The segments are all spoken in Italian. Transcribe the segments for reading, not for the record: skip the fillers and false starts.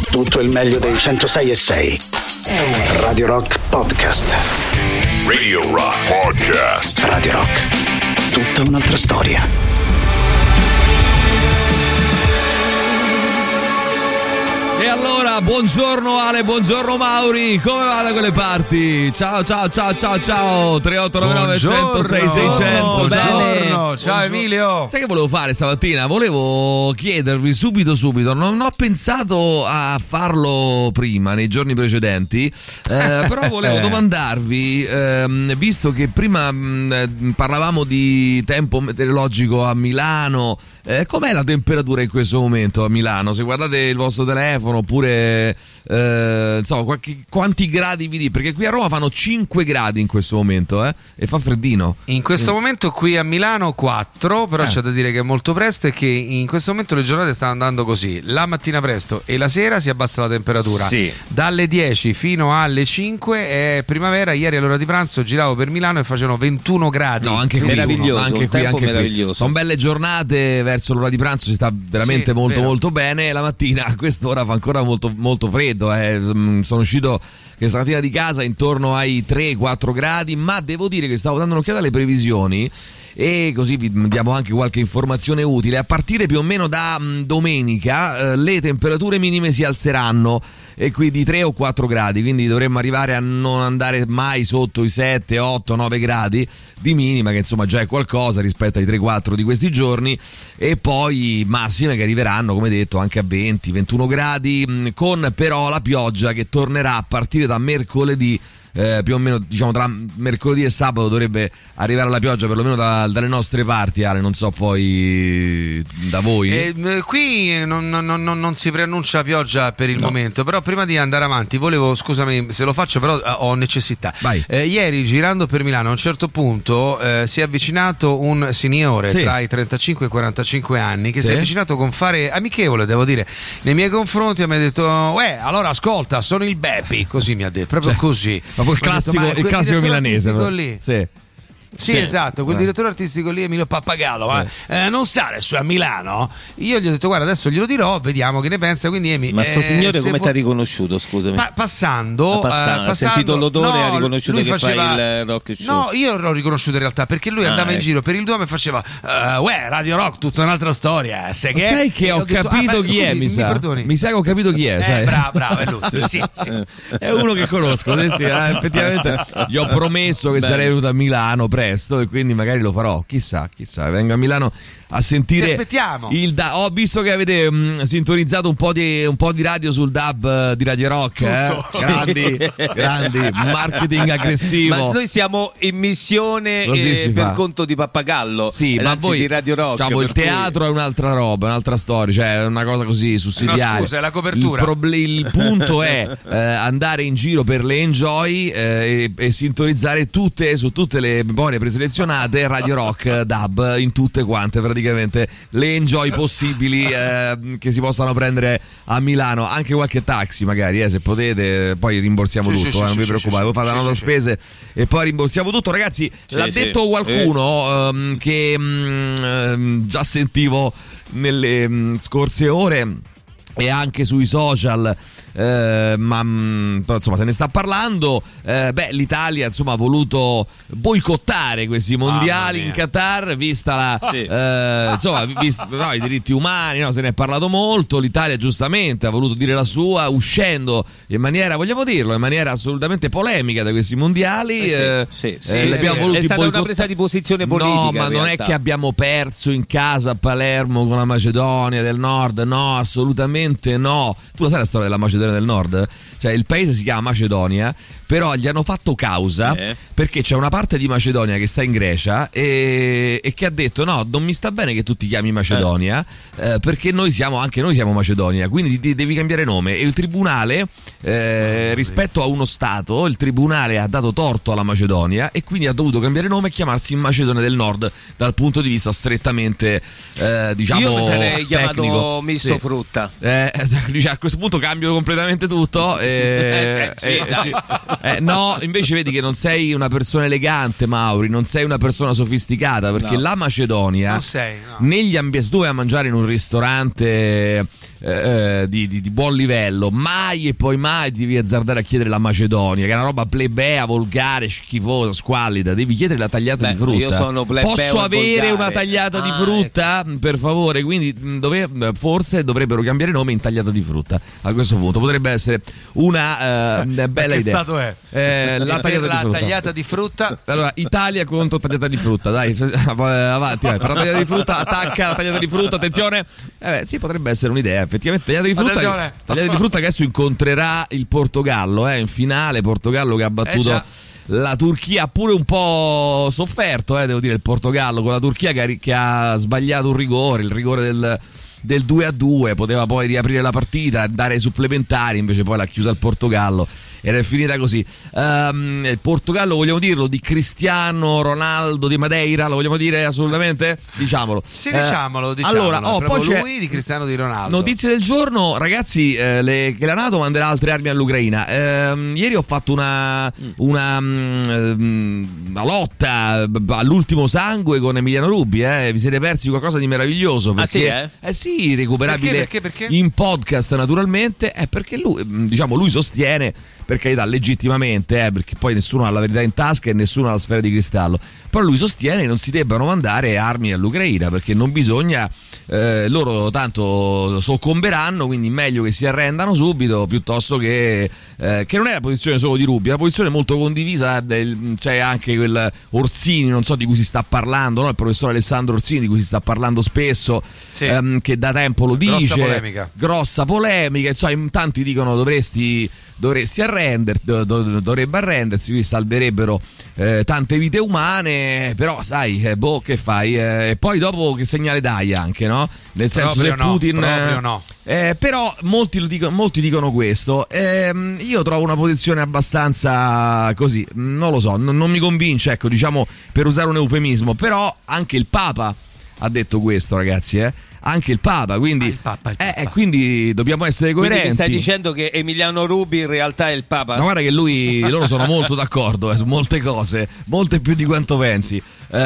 tutto il meglio dei 106.6. Radio Rock Podcast. Radio Rock Podcast. Radio Rock, tutta un'altra storia. E allora, buongiorno Ale, buongiorno Mauri, come va da quelle parti? Ciao 3899 106 600. Ciao Emilio. Sai che volevo fare stamattina? Volevo chiedervi subito, non ho pensato a farlo prima, nei giorni precedenti, però volevo domandarvi, visto che prima parlavamo di tempo meteorologico a Milano, com'è la temperatura in questo momento a Milano? Se guardate il vostro telefono oppure insomma, quanti gradi vi dico? Perché qui a Roma fanno 5 gradi in questo momento e fa freddino. In questo momento qui a Milano 4, però c'è da dire che è molto presto e che in questo momento le giornate stanno andando così: la mattina presto e la sera si abbassa la temperatura, dalle 10 fino alle 5 è primavera. Ieri all'ora di pranzo giravo per Milano e facevano 21 gradi. No, anche qui, meraviglioso, anche qui. meraviglioso. Sono belle giornate, verso l'ora di pranzo si sta veramente molto bene. La mattina a quest'ora fa ancora molto freddo. Sono uscito questa mattina di casa intorno ai 3-4 gradi, ma devo dire che stavo dando un'occhiata alle previsioni e così vi diamo anche qualche informazione utile. A partire più o meno da domenica le temperature minime si alzeranno e qui di 3 o 4 gradi, quindi dovremmo arrivare a non andare mai sotto i 7, 8, 9 gradi di minima, che insomma già è qualcosa rispetto ai 3-4 di questi giorni, e poi massime che arriveranno, come detto, anche a 20-21 gradi, con però la pioggia che tornerà a partire da mercoledì. Più o meno, diciamo, tra mercoledì e sabato dovrebbe arrivare la pioggia, perlomeno dalle nostre parti, Ale, non so poi da voi. Qui non si preannuncia pioggia per il momento, però prima di andare avanti volevo, scusami se lo faccio, però ho necessità. Ieri girando per Milano a un certo punto si è avvicinato un signore tra i 35 e i 45 anni che si è avvicinato con fare amichevole, devo dire, nei miei confronti, e mi ha detto: allora ascolta, sono il Beppi, così mi ha detto, proprio così. Ma poi il classico milanese lì. Sì, esatto, quel direttore artistico lì, Emilio Pappagallo, non sale su a Milano? Io gli ho detto: guarda, adesso glielo dirò, vediamo che ne pensa. Quindi Emi, ma sto signore come ti ha riconosciuto, scusami? Passando, ha sentito l'odore e ha riconosciuto che fai il rock show? No, io l'ho riconosciuto in realtà, perché lui andava in giro per il Duomo e faceva Radio Rock, tutta un'altra storia. Sai che ho capito chi è, mi sa che ho capito chi è, sai? Bravo, è lui. Sì. È uno che conosco, effettivamente gli ho promesso che sarei venuto a Milano presto e quindi magari lo farò, chissà, vengo a Milano a sentire. Ti aspettiamo. Ho visto che avete sintonizzato un po' di radio sul DAB di Radio Rock, grandi, marketing aggressivo. Ma noi siamo in missione per conto di Pappagallo, ma voi di Radio Rock, diciamo, il teatro è un'altra roba, un'altra storia, cioè è una cosa così sussidiaria. No, scusa, è la copertura. Il punto è andare in giro per le Enjoy e sintonizzare su tutte le memorie preselezionate Radio Rock DAB, in tutte quante praticamente le Enjoy possibili che si possano prendere a Milano, anche qualche taxi magari, se potete, poi rimborsiamo tutto, non vi preoccupate, voi fate la nota spese e poi rimborsiamo tutto, ragazzi. L'ha detto qualcuno che già sentivo nelle scorse ore e anche sui social, ma insomma se ne sta parlando. L'Italia insomma ha voluto boicottare questi mondiali in Qatar, vista i diritti umani, se ne è parlato molto. L'Italia giustamente ha voluto dire la sua, uscendo in maniera, vogliamo dirlo, in maniera assolutamente polemica da questi mondiali. L'abbiamo voluti, è stata una presa di posizione politica. No, ma non è che abbiamo perso in casa a Palermo con la Macedonia del Nord, no, assolutamente no. Tu lo sai la storia della Macedonia del Nord? Cioè, il paese si chiama Macedonia, però gli hanno fatto causa perché c'è una parte di Macedonia che sta in Grecia e che ha detto: no, non mi sta bene che tu ti chiami Macedonia, perché anche noi siamo Macedonia, quindi devi cambiare nome. E il tribunale, rispetto a uno stato, il tribunale ha dato torto alla Macedonia e quindi ha dovuto cambiare nome e chiamarsi Macedonia del Nord, dal punto di vista strettamente diciamo io mi sarei tecnico. Chiamato misto frutta. A questo punto cambio completamente tutto. No, invece vedi che non sei una persona elegante, Mauri, non sei una persona sofisticata, perché la Macedonia, non sei, negli ambienti, tu vai a mangiare in un ristorante di buon livello, mai e poi mai ti devi azzardare a chiedere la Macedonia, che è una roba plebea, volgare, schifosa, squallida. Devi chiedere la tagliata di frutta. Io sono plebeo. Posso avere volgare. Una tagliata di frutta, per favore? Quindi forse dovrebbero cambiare nome in tagliata di frutta. A questo punto potrebbe essere una bella idea. Stato è? La tagliata di frutta. Allora, Italia contro tagliata di frutta, dai, avanti, vai. Per la tagliata di frutta, attacca la tagliata di frutta, attenzione. Sì, potrebbe essere un'idea, effettivamente. Tagliata di frutta che adesso incontrerà il Portogallo, in finale. Portogallo che ha battuto la Turchia, pure un po' sofferto, devo dire, il Portogallo con la Turchia che ha sbagliato un rigore, il rigore del 2-2, poteva poi riaprire la partita, dare ai supplementari, invece poi l'ha chiusa il Portogallo ed è finita così. Il Portogallo, vogliamo dirlo, di Cristiano Ronaldo di Madeira, lo vogliamo dire assolutamente? Diciamolo. Sì, diciamolo. Allora, poi c'è lui di Cristiano di Ronaldo. Notizie del giorno, ragazzi, che la NATO manderà altre armi all'Ucraina. Ieri ho fatto una lotta all'ultimo sangue con Emiliano Rubi, vi siete persi qualcosa di meraviglioso, perché sì, recuperabile perché? In podcast naturalmente, perché lui sostiene, per carità, legittimamente, perché poi nessuno ha la verità in tasca e nessuno ha la sfera di cristallo, però lui sostiene che non si debbano mandare armi all'Ucraina perché non bisogna, loro tanto soccomberanno, quindi meglio che si arrendano subito piuttosto che non è la posizione solo di Rubi, è una posizione molto condivisa, c'è anche quel Orsini, non so, di cui si sta parlando, no? Il professor Alessandro Orsini, di cui si sta parlando spesso, che da tempo lo dice, grossa polemica, insomma, in tanti dicono dovresti dovrebbe arrendersi, qui salverebbero tante vite umane, però sai, che fai? E poi dopo che segnale dai anche, no? Nel senso che Putin proprio no. Però molti dicono questo. Io trovo una posizione abbastanza così, non lo so, non mi convince, ecco, diciamo, per usare un eufemismo, però anche il Papa ha detto questo, ragazzi, anche il Papa, quindi il Papa. Quindi dobbiamo essere coerenti. Quindi stai dicendo che Emiliano Rubi in realtà è il Papa? No, guarda che loro sono molto d'accordo su molte cose, molte più di quanto pensi,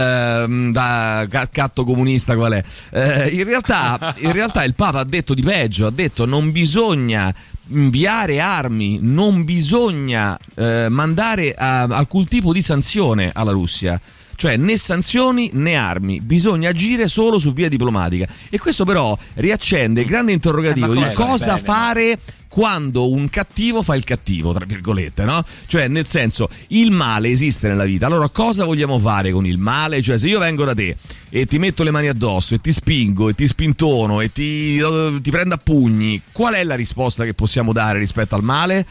da catto comunista qual è. In realtà il Papa ha detto di peggio, ha detto non bisogna inviare armi, non bisogna mandare alcun tipo di sanzione alla Russia. Cioè né sanzioni né armi, bisogna agire solo su via diplomatica. E questo però riaccende il grande interrogativo di cosa fare quando un cattivo fa il cattivo, tra virgolette, no? Cioè, nel senso, il male esiste nella vita, allora cosa vogliamo fare con il male? Cioè, se io vengo da te e ti metto le mani addosso e ti spingo e ti spintono e ti prendo a pugni, qual è la risposta che possiamo dare rispetto al male?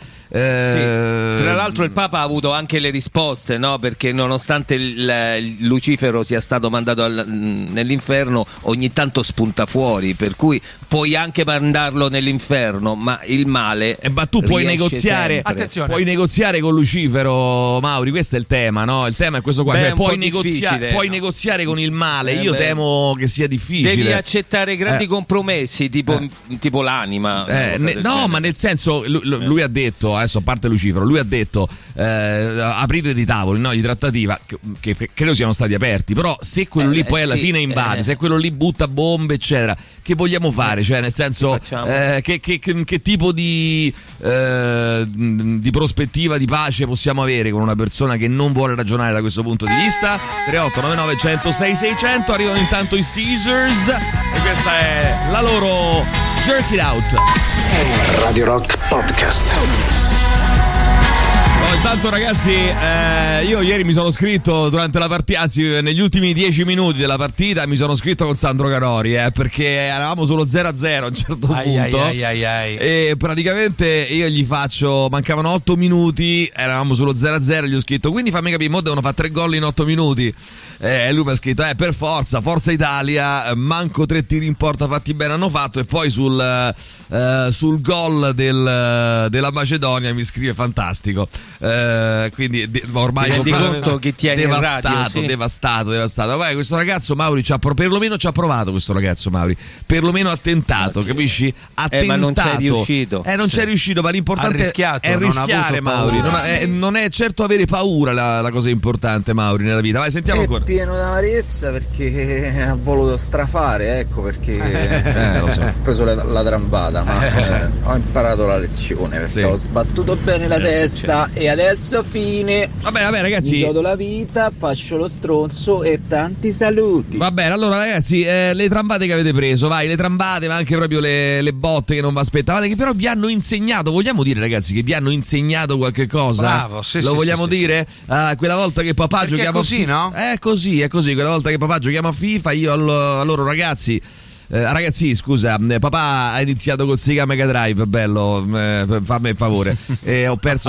Tra l'altro il Papa ha avuto anche le risposte, no? Perché nonostante Lucifero sia stato mandato nell'inferno, ogni tanto spunta fuori, per cui puoi anche mandarlo nell'inferno, ma il male ma tu puoi negoziare con Lucifero, Mauri, questo è il tema, no? Il tema è questo qua. Puoi negoziare con il male. Io temo che sia difficile. Devi accettare grandi compromessi, tipo l'anima. Ma nel senso, lui ha detto, adesso a parte Lucifero, lui ha detto aprite dei tavoli, no, di trattativa che credo siano stati aperti, però se quello lì poi alla fine invade, se quello lì butta bombe eccetera, che vogliamo fare? Cioè, nel senso, che tipo di prospettiva di pace possiamo avere con una persona che non vuole ragionare da questo punto di vista? 3899 106 600. Arrivano intanto i Caesars e questa è la loro Jerk It Out. Radio Rock Podcast. Intanto ragazzi, io ieri mi sono scritto durante la partita, anzi negli ultimi 10 minuti della partita mi sono scritto con Sandro Canori, perché eravamo sullo 0-0 a un certo punto. E praticamente io gli faccio, mancavano 8 minuti, eravamo sullo 0-0, gli ho scritto quindi fammi capire, mo devono fare 3 gol in 8 minuti. E lui mi ha scritto per Forza Italia, manco 3 tiri in porta fatti bene hanno fatto. E poi sul gol della Macedonia mi scrive fantastico. quindi ormai conto che tiene devastato, in radio, sì. devastato. Vai, questo ragazzo Mauri perlomeno ci ha provato, questo ragazzo Mauri, perlomeno ha tentato, capisci? Ha tentato, ma non c'è riuscito. Non c'è riuscito, ma l'importante è rischiare, Mauri. Non è certo avere paura la cosa importante, Mauri, nella vita. Vai, sentiamo ancora. È pieno d'amarezza perché ha voluto strafare, ecco perché lo so. ho preso la trambata, ma ho imparato la lezione perché ho sbattuto bene la testa e adesso fine. Vabbè ragazzi, mi godo la vita, faccio lo stronzo e tanti saluti. Va bene, allora ragazzi, le trambate che avete preso, vai, le trambate, ma anche proprio le botte che non vi aspettavate, che però vi hanno insegnato, vogliamo dire ragazzi che vi hanno insegnato qualche cosa? Bravo, lo vogliamo dire? Quella volta che papà perché giochiamo è così, no? È così, quella volta che papà giochiamo a FIFA, io a loro ragazzi, scusa, papà ha iniziato col Sega Mega Drive, bello, fammi il favore, ho perso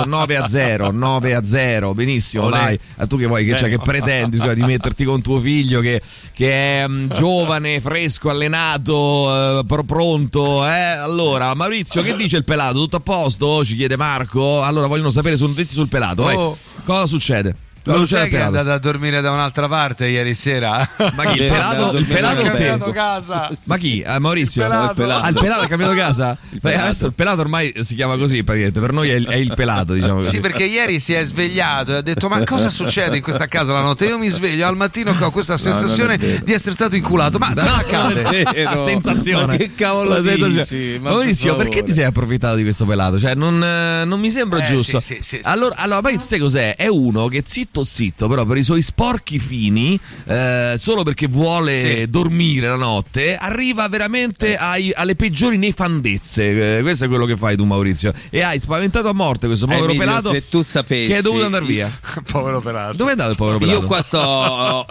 9-0, benissimo. Olè. Vai, tu che vuoi, che pretendi di metterti con tuo figlio che è giovane, fresco, allenato, pronto, Allora Maurizio, che dice il pelato? Tutto a posto? Ci chiede Marco. Allora vogliono sapere notizie sul pelato, vai. Cosa succede? Lo sai che è andato a dormire da un'altra parte ieri sera? Ma chi? Il pelato ha cambiato casa. Ma chi? Maurizio? Il pelato ha cambiato casa? Adesso il pelato ormai si chiama così praticamente. Per noi è il pelato, diciamo così. Sì, perché ieri si è svegliato e ha detto: ma cosa succede in questa casa la notte? Io mi sveglio al mattino che ho questa sensazione di essere stato inculato. Ma cosa accade? Sensazione. Ma che cavolo dici? Maurizio, perché ti sei approfittato di questo pelato? Cioè non mi sembra giusto. Sì. Allora Maurizio, sai cos'è? È uno che zitto, però per i suoi sporchi fini, solo perché vuole dormire la notte, arriva veramente alle peggiori nefandezze. Questo è quello che fai tu, Maurizio, e hai spaventato a morte questo povero pelato, se tu sapessi, che è dovuto andare via. Povero pelato. Dove è andato il povero pelato? Io qua sto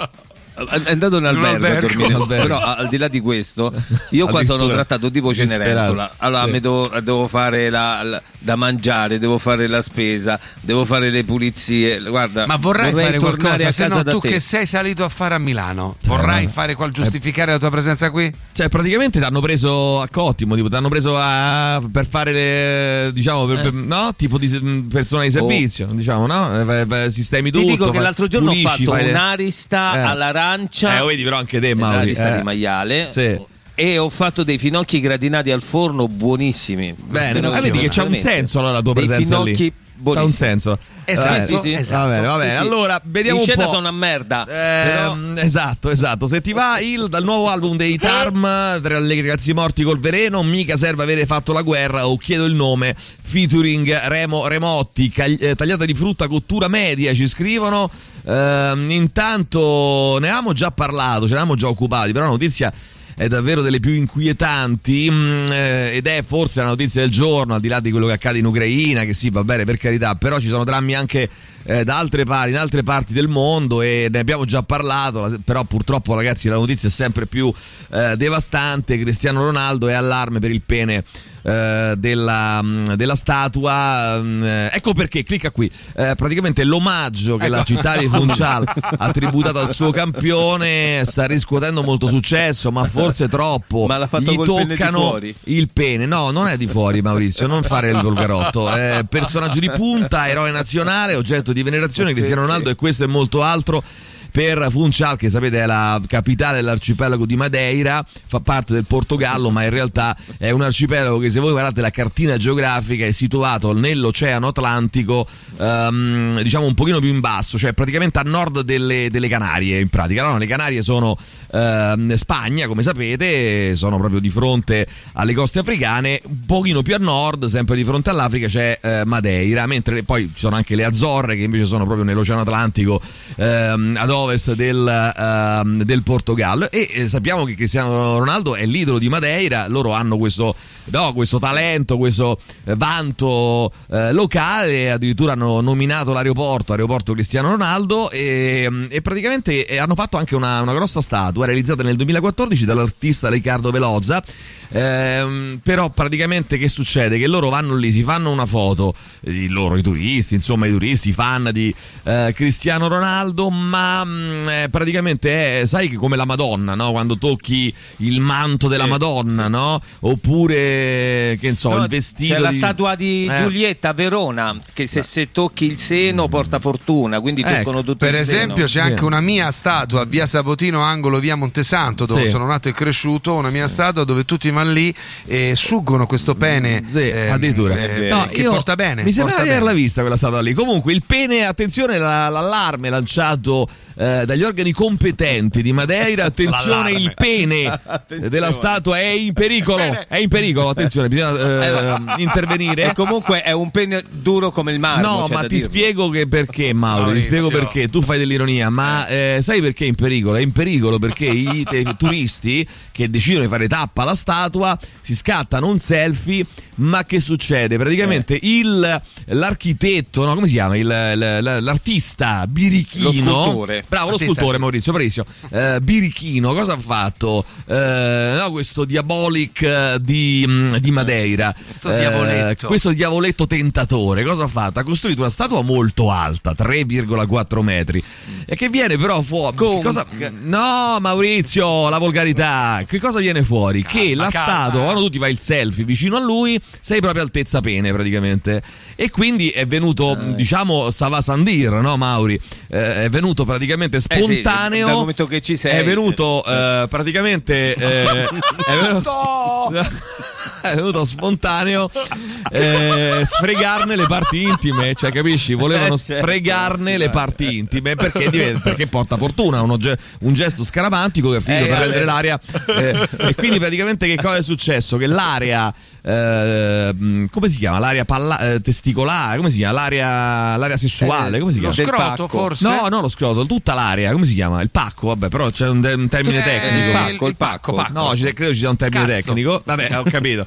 è andato in albergo a dormire, però al di là di questo io qua sono trattato tipo Cenerentola. Allora devo fare da mangiare, devo fare la spesa, devo fare le pulizie. Guarda, ma vorrai fare qualcosa, se no tu te. Che sei salito a fare a Milano vorrai fare giustificare la tua presenza qui? Cioè praticamente ti hanno preso a cottimo, tipo ti hanno preso per fare no? Tipo di persona di servizio, diciamo, no? Sistemi tutto. Ti dico che l'altro giorno pulisci, ho fatto un'arista all'arancia. Vedi però anche te, Mauri. L'arista di maiale. Sì. E ho fatto dei finocchi gratinati al forno buonissimi. Bene, vedi che c'è un senso allora la tua presenza lì. C'ha un senso. Esatto. Va bene. Allora, vediamo un po'. In scena sono una merda. Però... Esatto. Se ti va dal nuovo album dei Tarm, Tre allegri ragazzi morti col veleno, mica serve avere fatto la guerra o chiedo il nome, featuring Remo Remotti, tagliata di frutta cottura media, ci scrivono. Intanto ne avevamo già parlato, ce ne avevamo già occupati, però la notizia è davvero delle più inquietanti ed è forse la notizia del giorno, al di là di quello che accade in Ucraina, che sì, va bene, per carità, però ci sono drammi anche da altre parti del mondo e ne abbiamo già parlato, però purtroppo ragazzi la notizia è sempre più devastante. Cristiano Ronaldo è allarme per il pene della statua, ecco perché, clicca qui, praticamente l'omaggio che la città di Funchal ha tributato al suo campione sta riscuotendo molto successo, ma forse troppo. Ma l'ha fatto gli col toccano pene di fuori? Il pene, no, non è di fuori, Maurizio, non fare il volgarotto, personaggio di punta, eroe nazionale, oggetto di venerazione, Cristiano Ronaldo, e questo e molto altro per Funchal, che sapete è la capitale dell'arcipelago di Madeira, fa parte del Portogallo, ma in realtà è un arcipelago che, se voi guardate la cartina geografica, è situato nell'Oceano Atlantico, diciamo un pochino più in basso, cioè praticamente a nord delle Canarie, in pratica. No, le Canarie sono Spagna, come sapete, sono proprio di fronte alle coste africane. Un pochino più a nord, sempre di fronte all'Africa, c'è Madeira, mentre poi ci sono anche le Azzorre, che invece sono proprio nell'Oceano Atlantico, ad ovest del Portogallo. E sappiamo che Cristiano Ronaldo è l'idolo di Madeira. Loro hanno questo talento, questo vanto locale, addirittura hanno nominato aeroporto Cristiano Ronaldo, e praticamente hanno fatto anche una grossa statua realizzata nel 2014 dall'artista Riccardo Velosa. Però praticamente che succede? Che loro vanno lì, si fanno una foto, i turisti, i fan di Cristiano Ronaldo, ma praticamente sai che come la Madonna, no? Quando tocchi il manto della Madonna, no? Oppure che il vestito. C'è la statua di Giulietta a Verona che se tocchi il seno porta fortuna, quindi toccano tutto per il esempio seno. c'è anche una mia statua a via Sapotino angolo via Montesanto, dove sono nato e cresciuto, una mia statua dove tutti vanno lì e suggono questo pene addirittura che porta bene. Mi sembra di averla vista quella statua lì. Comunque il pene, attenzione, l'allarme lanciato dagli organi competenti di Madeira, attenzione, il pene della statua è in pericolo, attenzione, bisogna intervenire. E comunque è un pene duro come il marmo. No, ma ti spiego perché, Mauro, ti spiego perché. Tu fai dell'ironia, ma sai perché è in pericolo? È in pericolo perché i turisti che decidono di fare tappa alla statua si scattano un selfie. Ma che succede? Praticamente l'architetto, no, come si chiama? L'artista birichino, lo scultore. Bravo, lo scultore, Maurizio, bravissimo. Birichino, cosa ha fatto? Questo diabolic di Madeira, questo diavoletto tentatore, cosa ha fatto? Ha costruito una statua molto alta, 3,4 metri, e che viene però fuori. No, Maurizio, la volgarità. Che cosa viene fuori? Che la statua, quando tu ti fai il selfie vicino a lui, sei proprio altezza pene praticamente, e quindi è venuto diciamo Savasandir, no Mauri? È venuto praticamente spontaneo, dal momento che ci sei, è venuto praticamente è venuto spontaneo sfregarne le parti intime, cioè capisci? Volevano sfregarne le parti intime perché porta fortuna, un gesto scaramantico che è finito per rendere l'aria e quindi praticamente che cosa è successo? Che l'area come si chiama? L'area testicolare, come si chiama? L'area sessuale, come si chiama? Lo scroto, forse? No, lo scroto, tutta l'area, come si chiama? Il pacco, vabbè, però c'è un termine tecnico. Il pacco. No, credo ci sia un termine tecnico. Vabbè, ho capito.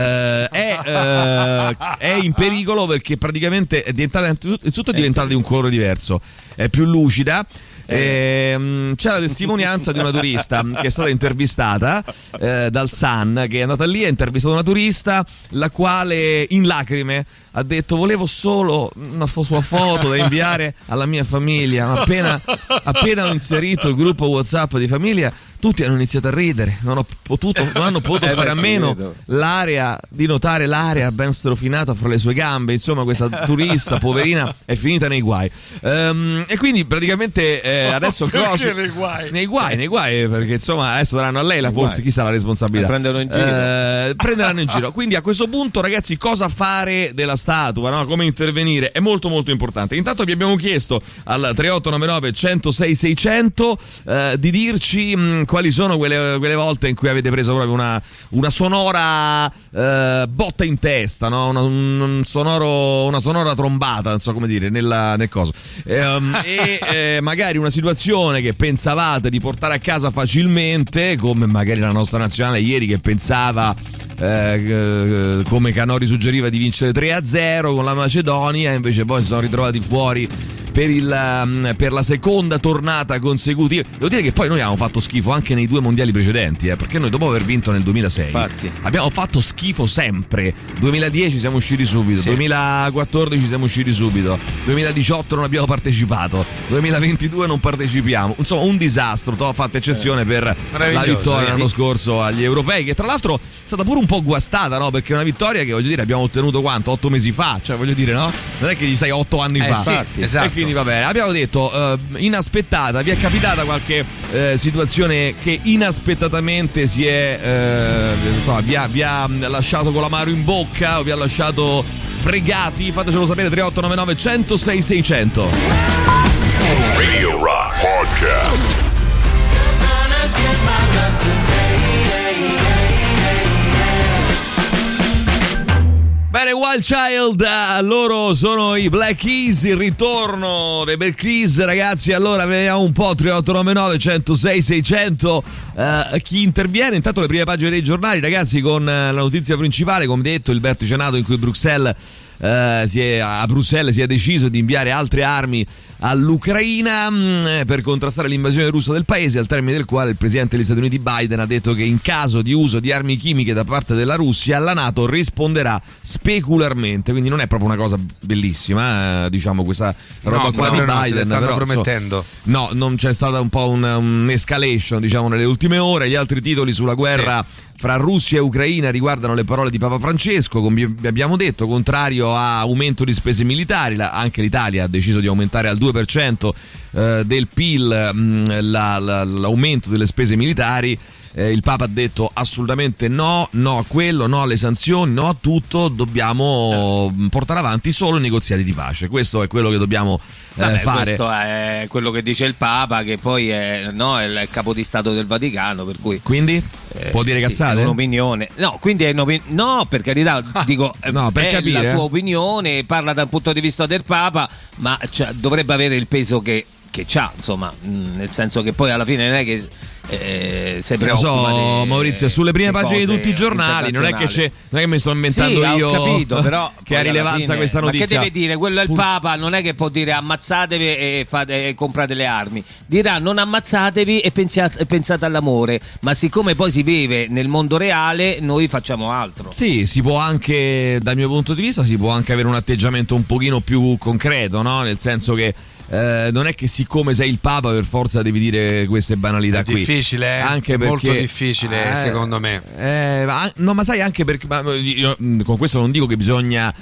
È in pericolo perché praticamente è diventata di un colore diverso, è più lucida. C'è la testimonianza di una turista che è stata intervistata dal Sun, che è andata lì, ha intervistato una turista la quale in lacrime ha detto: volevo solo una sua foto da inviare alla mia famiglia, ma appena ho inserito il gruppo WhatsApp di famiglia tutti hanno iniziato a ridere, non hanno potuto fare a meno di notare l'area ben strofinata fra le sue gambe. Insomma, questa turista poverina è finita nei guai, e quindi praticamente adesso nei guai perché insomma adesso daranno a lei forse chissà la responsabilità, prenderanno in giro. Quindi a questo punto, ragazzi, cosa fare della statua, no? Come intervenire è molto molto importante. Intanto vi abbiamo chiesto al 3899 106 600 di dirci quali sono quelle volte in cui avete preso proprio una sonora botta in testa, no? una sonora trombata, non so come dire, nel coso, e magari una situazione che pensavate di portare a casa facilmente, come magari la nostra nazionale ieri che pensava, come Canori suggeriva, di vincere 3-0 con la Macedonia, invece poi si sono ritrovati fuori per la seconda tornata consecutiva. Devo dire che poi noi abbiamo fatto schifo anche nei 2 mondiali precedenti, perché noi dopo aver vinto nel 2006 abbiamo fatto schifo sempre. 2010 siamo usciti subito, 2014 siamo usciti subito, 2018 non abbiamo partecipato, 2022 non partecipiamo, insomma un disastro. Fatta eccezione per la vittoria l'anno scorso agli europei, che tra l'altro è stata pure un po' guastata, no? Perché è una vittoria che, voglio dire, abbiamo ottenuto 8 mesi fa, cioè voglio dire, no? Non è che gli sai 8 anni fa. Sì, esatto. E quindi va bene, abbiamo detto inaspettata. Vi è capitata qualche situazione che inaspettatamente vi ha lasciato con l'amaro in bocca o vi ha lasciato fregati? Fatecelo sapere, 3899 106 600. Radio Rock Podcast. Bene, Wild Child, loro sono i Black Keys, il ritorno dei Black Keys, ragazzi. Allora vediamo un po', 3899 106 600 chi interviene. Intanto le prime pagine dei giornali, ragazzi, con la notizia principale, come detto, il vertice NATO in cui a Bruxelles si è deciso di inviare altre armi all'Ucraina per contrastare l'invasione russa del paese, al termine del quale il presidente degli Stati Uniti Biden ha detto che in caso di uso di armi chimiche da parte della Russia la NATO risponderà specularmente, quindi non è proprio una cosa bellissima, diciamo, questa roba qua di Biden, però promettendo. No, non c'è stata un po' un'escalation, diciamo, nelle ultime ore. Gli altri titoli sulla guerra fra Russia e Ucraina riguardano le parole di Papa Francesco, come abbiamo detto, contrario a aumento di spese militari. Anche l'Italia ha deciso di aumentare al 2% del PIL l'aumento delle spese militari. Il Papa ha detto assolutamente no a quello, no alle sanzioni, no a tutto, dobbiamo portare avanti solo i negoziati di pace. Questo è quello che dobbiamo fare. Questo è quello che dice il Papa, che poi è il capo di Stato del Vaticano, per cui quindi può dire cazzate? È un'opinione. No, quindi è no, per carità, dico no, per è capire, la sua opinione, parla dal punto di vista del Papa, ma dovrebbe avere il peso che c'ha, insomma, nel senso che poi alla fine non è che se preoccupa Maurizio, sulle prime pagine di tutti i giornali, non è che mi sto inventando io, ho capito, però che ha rilevanza fine, questa notizia. Ma che deve dire? Quello è il Papa, non è che può dire ammazzatevi e comprate le armi, dirà non ammazzatevi e pensate all'amore, ma siccome poi si vive nel mondo reale, noi facciamo altro. Sì, si può anche, dal mio punto di vista, si può anche avere un atteggiamento un pochino più concreto, no? Nel senso che non è che siccome sei il Papa per forza devi dire queste banalità qui. Difficile, anche perché, molto difficile, secondo me. No, ma sai, anche perché io con questo non dico che bisogna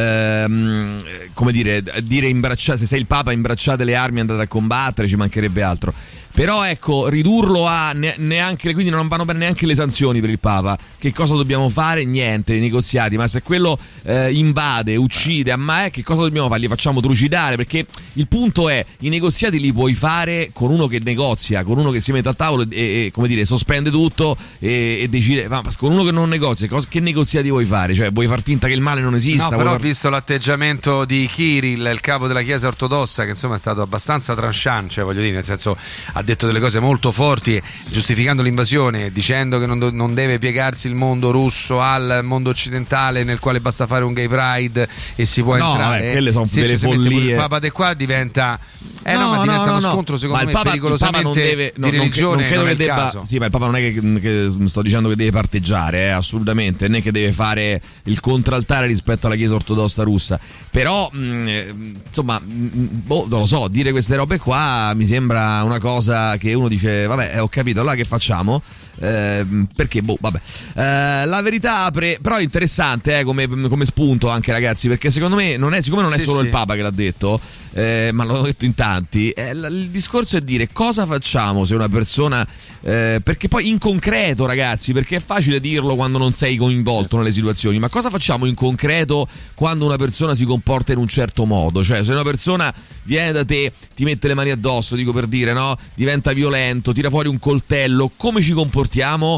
come dire se sei il Papa imbracciate le armi e andate a combattere, ci mancherebbe altro. Però ecco, ridurlo a neanche, quindi non vanno bene neanche le sanzioni per il Papa. Che cosa dobbiamo fare? Niente, i negoziati. Ma se quello invade, uccide, che cosa dobbiamo fare? Li facciamo trucidare? Perché il punto è, i negoziati li puoi fare con uno che negozia, con uno che si mette a tavolo e come dire, sospende tutto e decide. Ma con uno che non negozia, che negoziati vuoi fare? Cioè, vuoi far finta che il male non esista? No, però ho visto l'atteggiamento di Kirill, il capo della Chiesa ortodossa, che insomma è stato abbastanza tranchant, cioè voglio dire, nel senso, ha detto delle cose molto forti giustificando l'invasione, dicendo che non deve piegarsi il mondo russo al mondo occidentale nel quale basta fare un gay pride e si può entrare. Quelle sono se delle follie. Il Papa di qua diventa diventa uno scontro secondo me pericolosamente di religione. Non credo che debba, caso. sì, ma il Papa non è che sto dicendo che deve parteggiare, assolutamente, né che deve fare il contraltare rispetto alla Chiesa ortodossa russa. Però insomma, non lo so, dire queste robe qua mi sembra una cosa che uno dice vabbè, ho capito, allora che facciamo? Perché vabbè, la verità apre, però è interessante come spunto anche, ragazzi, perché secondo me siccome non è solo il Papa che l'ha detto, ma l'hanno detto in tanti, il discorso è dire cosa facciamo se una persona perché poi in concreto, ragazzi, perché è facile dirlo quando non sei coinvolto nelle situazioni, ma cosa facciamo in concreto quando una persona si comporta in un certo modo? Cioè, se una persona viene da te, ti mette le mani addosso, dico per dire, no? Diventa violento, tira fuori un coltello, come ci comportiamo?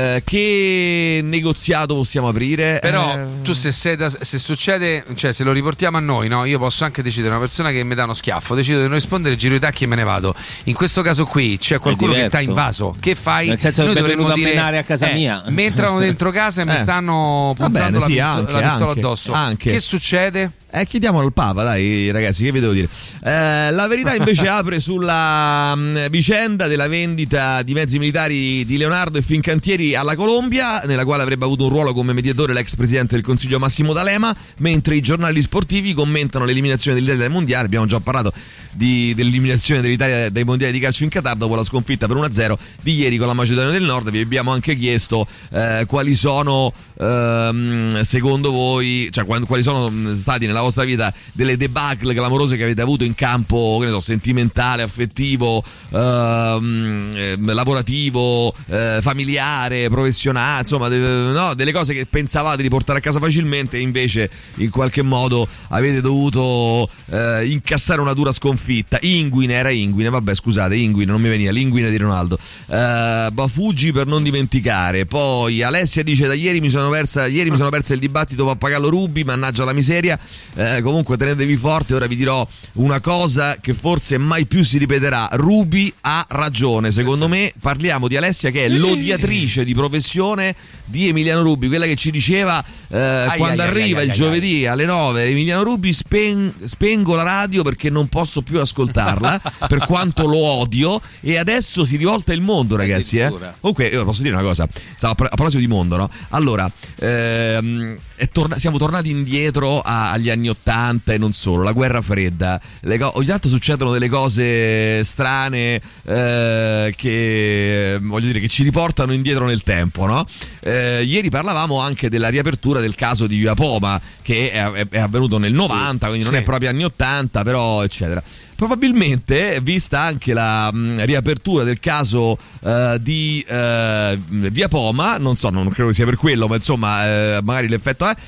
Che negoziato possiamo aprire? Però tu se succede, cioè se lo riportiamo a noi, no? Io posso anche decidere, una persona che mi dà uno schiaffo, decido di non rispondere, giro i tacchi e me ne vado. In questo caso qui c'è qualcuno che ti ha invaso, che fai? Nel senso noi che dovremmo dire a casa mia. mi entrano dentro casa e mi stanno puntando la pistola addosso. Che succede? Chiediamolo al Papa, dai ragazzi, che vi devo dire? La verità invece apre sulla vicenda della vendita di mezzi militari di Leonardo e Fincantieri alla Colombia, nella quale avrebbe avuto un ruolo come mediatore l'ex presidente del Consiglio Massimo D'Alema, mentre i giornali sportivi commentano l'eliminazione dell'Italia dai mondiali. Abbiamo già parlato dell'eliminazione dell'Italia dai mondiali di calcio in Qatar dopo la sconfitta per 1-0 di ieri con la Macedonia del Nord. Vi abbiamo anche chiesto quali sono secondo voi, cioè quali sono stati nella vostra vita delle debacle clamorose che avete avuto in campo, che ne so, sentimentale, affettivo, lavorativo, familiare, professionale, insomma, delle cose che pensavate di portare a casa facilmente e invece in qualche modo avete dovuto incassare una dura sconfitta. Inguine, vabbè, scusate, Inguine, non mi veniva, l'Inguine di Ronaldo. Bafugi per non dimenticare. Poi Alessia dice: da ieri mi sono persa il dibattito Pappagallo Rubi, mannaggia la miseria. Comunque tenetevi forte. Ora vi dirò una cosa che forse mai più si ripeterà. Ruby ha ragione, secondo me. Parliamo di Alessia, che è l'odiatrice di professione di Emiliano Rubi, quella che ci diceva quando arriva il giovedì alle 9 Emiliano Rubi, spengo la radio perché non posso più ascoltarla per quanto lo odio, e adesso si rivolta il mondo, ragazzi. Comunque io posso dire una cosa, a proposito di mondo, no? Allora siamo tornati indietro agli anni 80 e non solo, la guerra fredda, ogni tanto succedono delle cose strane che voglio dire che ci riportano indietro nel tempo, no? Ieri parlavamo anche della riapertura del caso di Via Poma, che è avvenuto nel 90, quindi non è proprio anni 80, però eccetera. Probabilmente, vista anche la riapertura del caso di Via Poma, non credo che sia per quello, ma insomma magari l'effetto è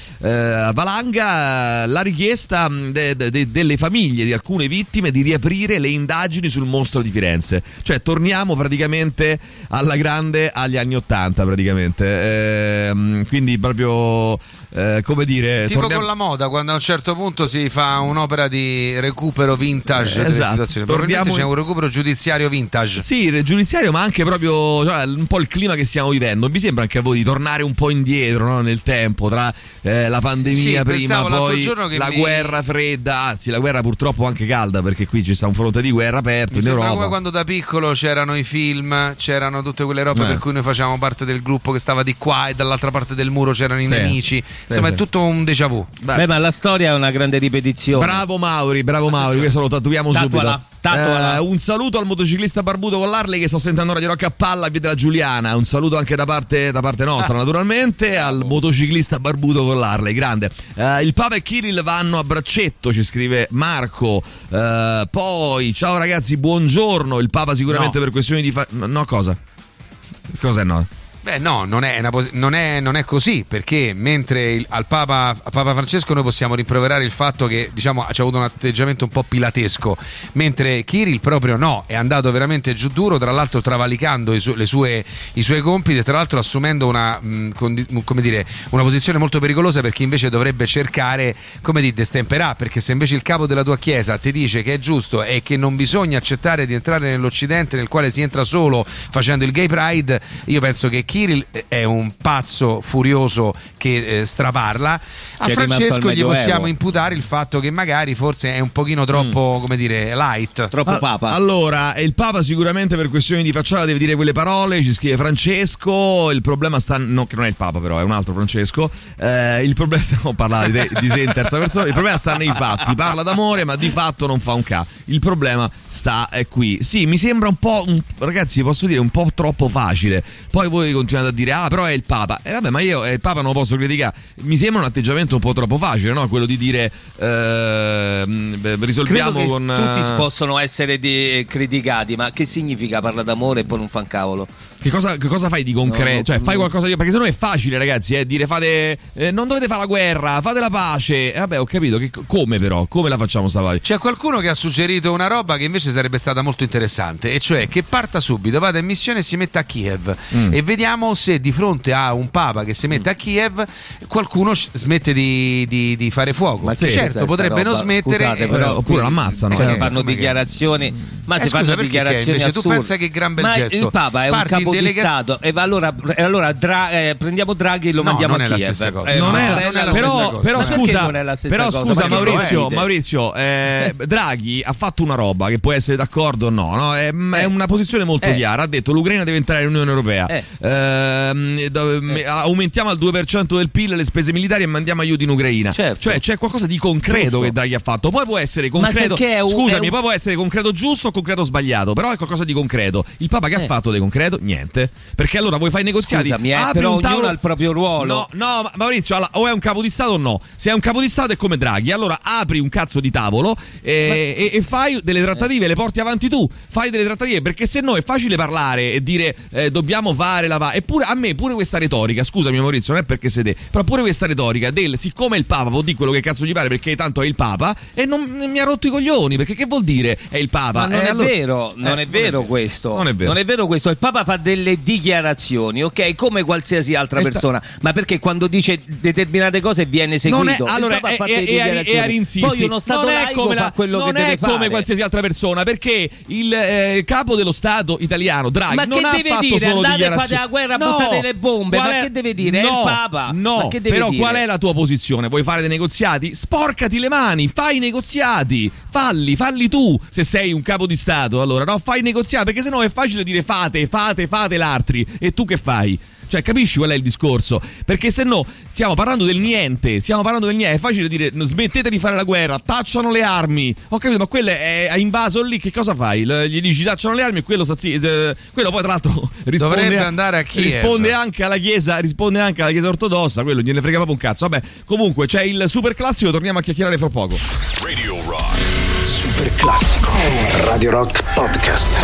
valanga la richiesta delle famiglie di alcune vittime di riaprire le indagini sul mostro di Firenze. Cioè torniamo praticamente alla grande agli anni 80 praticamente, quindi proprio come dire, tipo con la moda, quando a un certo punto si fa un'opera di recupero vintage delle situazioni. Probabilmente c'è un recupero giudiziario vintage. Sì, giudiziario, ma anche proprio un po' il clima che stiamo vivendo. Mi sembra anche a voi di tornare un po' indietro, no? Nel tempo, tra la pandemia prima, poi la guerra fredda, anzi la guerra purtroppo anche calda, perché qui ci sta un fronte di guerra aperto in Europa. Come quando da piccolo c'erano i film, c'erano tutte quelle robe per cui noi facevamo parte del gruppo che stava di qua e dall'altra parte del muro c'erano i nemici. Insomma è tutto un déjà vu. Beh, ma la storia è una grande ripetizione. Bravo Mauri, questo lo tatuiamo subito. Un saluto al motociclista barbuto con l'Harley che sta sentendo Radio Rock a Palla a Via della Giuliana. Un saluto anche da parte nostra, naturalmente, al motociclista barbuto con l'Harley, grande. Il Papa e Kirill vanno a braccetto, ci scrive Marco. Poi ciao ragazzi, buongiorno. Il Papa sicuramente per questioni di cosa è no? Beh no, non è così, perché mentre a Papa Francesco noi possiamo rimproverare il fatto che diciamo ci ha avuto un atteggiamento un po' pilatesco, mentre Kirill proprio no, è andato veramente giù duro, tra l'altro travalicando i suoi compiti e tra l'altro assumendo una posizione molto pericolosa per chi invece dovrebbe cercare di destemperare, perché se invece il capo della tua chiesa ti dice che è giusto e che non bisogna accettare di entrare nell'Occidente nel quale si entra solo facendo il gay pride, io penso che Kirill è un pazzo furioso che straparla. A Francesco gli possiamo imputare il fatto che magari forse è un pochino troppo light, troppo papa. Allora il Papa sicuramente per questioni di facciata deve dire quelle parole, ci scrive Francesco. Il problema sta che non è il Papa, però è un altro Francesco. Il problema, stiamo parlando di sé in terza persona, il problema sta nei fatti, parla d'amore ma di fatto non fa un ca. Il problema sta qui. Sì, mi sembra un po', ragazzi, posso dire un po' troppo facile. Poi voi continuate a dire però è il Papa, vabbè, ma io il Papa non lo posso criticare. Mi sembra un atteggiamento un po' troppo facile, no? Quello di dire risolviamo con tutti possono essere criticati, ma che significa parla d'amore e poi non fa un cavolo? Che cosa fai di concreto? Cioè fai qualcosa di, perché sennò è facile, ragazzi, dire fate non dovete fare la guerra, fate la pace. Vabbè, ho capito, come però? Come la facciamo sta pace? C'è qualcuno che ha suggerito una roba che invece sarebbe stata molto interessante, e cioè che parta subito, vada in missione e si metta a Kiev e vediamo se di fronte a un Papa che si mette a Kiev qualcuno smette di fare fuoco. Ma certo, potrebbe non smettere. Scusate, però oppure l'ammazzano. Fanno dichiarazioni, ma si fanno dichiarazioni assurde. Tu pensa che gran bel gesto? Il Papa è un capo di Stato e allora prendiamo Draghi e lo mandiamo a Kiev. Però scusa Maurizio, Draghi ha fatto una roba che può essere d'accordo o no? È una posizione molto chiara. Ha detto l'Ucraina deve entrare nell'Unione Europea, aumentiamo al 2% del PIL le spese militari e mandiamo aiuti in Ucraina. Certo. Cioè c'è qualcosa di concreto che Draghi ha fatto. Poi può essere concreto, poi può essere concreto giusto o concreto sbagliato, però è qualcosa di concreto. Il Papa che ha fatto di concreto? Niente. Perché allora vuoi fare i negoziati? Scusami, però ognuno ha il proprio ruolo. No, Maurizio, o è un capo di Stato o no. Se è un capo di Stato è come Draghi, allora apri un cazzo di tavolo e fai delle trattative, le porti avanti tu. Fai delle trattative, perché se no è facile parlare e dire dobbiamo fare la pace. Eppure a me pure questa retorica, scusami Maurizio, non è perché siete, però pure questa retorica del siccome il Papa può dire quello che cazzo gli pare perché tanto è il Papa e non mi ha rotto i coglioni, perché che vuol dire è il Papa? Ma Non è vero questo. Non è vero questo. Il Papa fa delle dichiarazioni, ok, come qualsiasi altra persona, ma perché quando dice determinate cose viene seguito. Allora, poi uno Stato laico fa quello che deve fare. Non è come qualsiasi altra persona, perché il capo dello Stato italiano, Draghi, ma non ha fatto solo dichiarazioni. Fate la guerra, buttate le bombe, ma che deve dire? È il Papa. No, però qual è la tua posizione? Vuoi fare dei negoziati? Sporcati le mani, fai i negoziati, falli tu. Se sei un capo di Stato, allora no, fai i negoziati, perché sennò è facile dire fate l'altri, e tu che fai? Cioè, capisci qual è il discorso? Perché se no stiamo parlando del niente, è facile dire smettete di fare la guerra, tacciano le armi. Ho capito, ma quello è invaso lì, che cosa fai? Gli dici tacciano le armi e quello sta quello poi tra l'altro dovrebbe andare a Kiev. Risponde anche alla Chiesa ortodossa, quello gliene frega proprio un cazzo. Vabbè, comunque c'è il super classico, torniamo a chiacchierare fra poco. Radio Rock. Super classico. Radio Rock Podcast.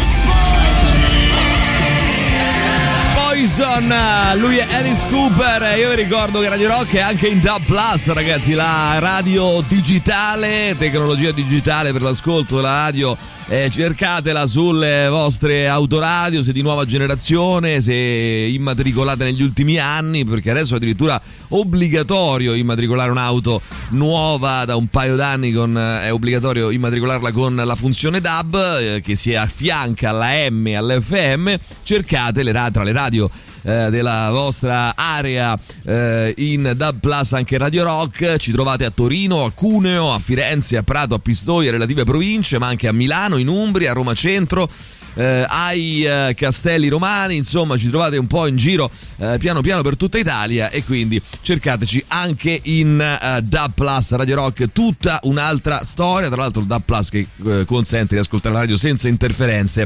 Poison, lui è Alice Cooper. Io vi ricordo che Radio Rock è anche in DAB+, ragazzi, la radio digitale, tecnologia digitale per l'ascolto della radio. Cercatela sulle vostre autoradio, se di nuova generazione, se immatricolate negli ultimi anni, perché adesso è addirittura obbligatorio immatricolare un'auto nuova da un paio d'anni, è obbligatorio immatricolarla con la funzione DAB che si affianca alla M e all'FM. Cercate tra le radio della vostra area in DAB+, anche Radio Rock. Ci trovate a Torino, a Cuneo, a Firenze, a Prato, a Pistoia, relative province, ma anche a Milano, in Umbria, a Roma Centro, ai Castelli Romani. Insomma, ci trovate un po' in giro piano piano per tutta Italia, e quindi cercateci anche in DAB+, Radio Rock, tutta un'altra storia. Tra l'altro DAB+ che consente di ascoltare la radio senza interferenze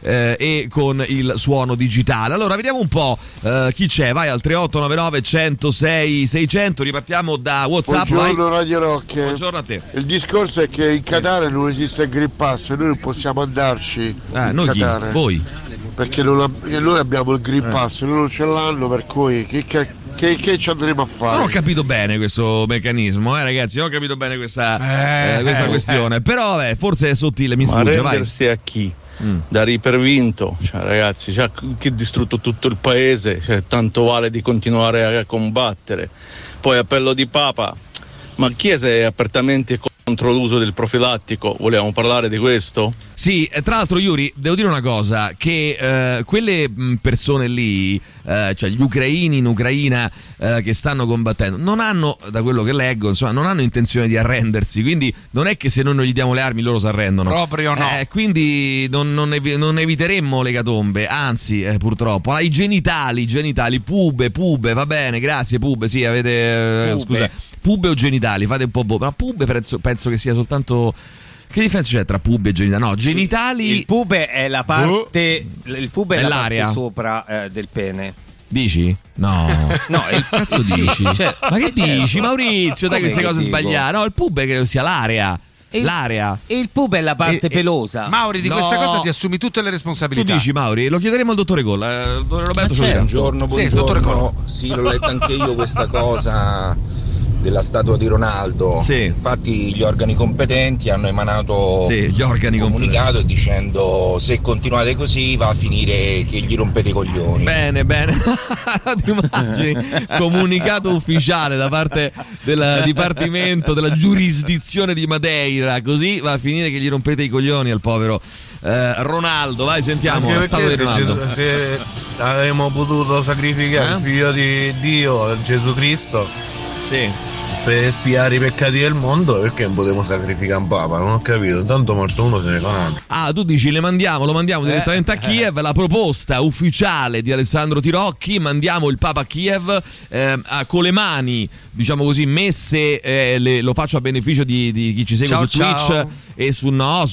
e con il suono digitale. Allora vediamo un po' chi c'è, vai al 3899 106 600, ripartiamo da WhatsApp. Buongiorno Radio Rock. Buongiorno a te. Il discorso è che in Qatar non esiste il Green Pass, noi non possiamo andarci in Qatar. Voi? Perché noi abbiamo il Green Pass, loro non ce l'hanno, per cui che ci andremo a fare? Non ho capito bene questo meccanismo, ragazzi, non ho capito bene questa questione, però forse è sottile, mi sfugge. Ma rendersi a chi? Da ripervinto, cioè, ragazzi, che ha distrutto tutto il paese, cioè, tanto vale di continuare a combattere. Poi appello di Papa, ma Chiesa è apertamente contro l'uso del profilattico, vogliamo parlare di questo? Sì, tra l'altro Yuri, devo dire una cosa, che quelle persone lì, cioè gli ucraini in Ucraina che stanno combattendo, non hanno, da quello che leggo, insomma, non hanno intenzione di arrendersi, quindi non è che se noi non gli diamo le armi loro si arrendono. Proprio no. Quindi non eviteremmo le catombe, anzi, purtroppo. I genitali, pube, va bene, grazie pube, sì, avete scusa, pube o genitali, fate un po' voi, ma pube penso che sia soltanto... Che differenza c'è tra pube e genitali? No, genitali... Il pube è la parte... Il pube è l'area. La parte sopra del pene. Dici? No. No, il cazzo dici? Ma che dici, Maurizio? Dai, queste cose sbagliate. No, il pube credo sia l'area. L'area. E il pube è la parte pelosa. Mauri, di questa cosa ti assumi tutte le responsabilità. Tu dici, Mauri, lo chiederemo al dottore Golla. Dottore Roberto, buongiorno. Sì, l'ho letta anche io questa cosa della statua di Ronaldo. Sì. Infatti gli organi competenti hanno emanato un comunicato dicendo: se continuate così va a finire che gli rompete i coglioni. Bene. Ti immagini? Comunicato ufficiale da parte del Dipartimento della Giurisdizione di Madeira, così va a finire che gli rompete i coglioni al povero Ronaldo. Vai, sentiamo la statua di Ronaldo. Se avremmo potuto sacrificare il figlio di Dio, Gesù Cristo, per espiare i peccati del mondo, perché non potevo sacrificare un papa? Non ho capito, tanto morto uno se ne conosce. Tu dici lo mandiamo direttamente a Kiev, la proposta ufficiale di Alessandro Tirocchi: mandiamo il papa a Kiev con le mani, diciamo così, messe, lo faccio a beneficio di chi ci segue su Twitch e su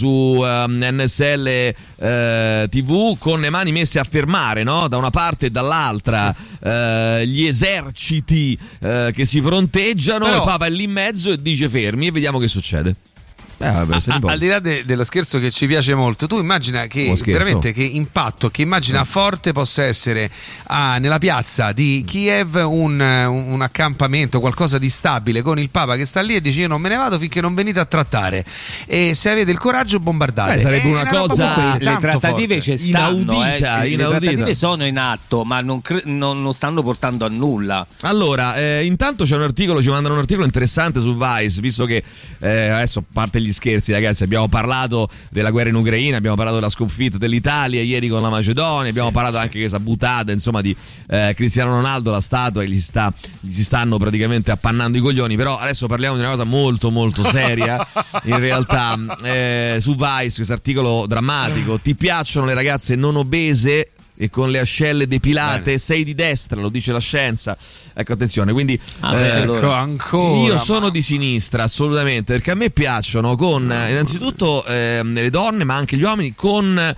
NSL TV, con le mani messe a fermare, no? Da una parte e dall'altra gli eserciti che si fronteggiano. Però il Papa è lì in mezzo e dice fermi, e vediamo che succede. Al di là dello scherzo che ci piace molto, tu immagina che veramente che impatto, che immagina forte possa essere nella piazza di Kiev un accampamento, qualcosa di stabile con il Papa che sta lì e dice io non me ne vado finché non venite a trattare, e se avete il coraggio bombardate. Sarebbe una cosa, le trattative ci stanno, inaudita. Le trattative sono in atto, ma non stanno portando a nulla. Allora, intanto ci mandano un articolo interessante su Vice, visto che adesso, a parte gli scherzi ragazzi, abbiamo parlato della guerra in Ucraina, abbiamo parlato della sconfitta dell'Italia ieri con la Macedonia, abbiamo parlato anche che questa buttata insomma di Cristiano Ronaldo, la statua, e gli si stanno praticamente appannando i coglioni. Però adesso parliamo di una cosa molto molto seria in realtà. Su Vice questo articolo drammatico: ti piacciono le ragazze non obese e con le ascelle depilate? Bene. Sei di destra, lo dice la scienza. Ecco, attenzione, quindi ancora, io sono di sinistra assolutamente, perché a me piacciono con innanzitutto le donne, ma anche gli uomini con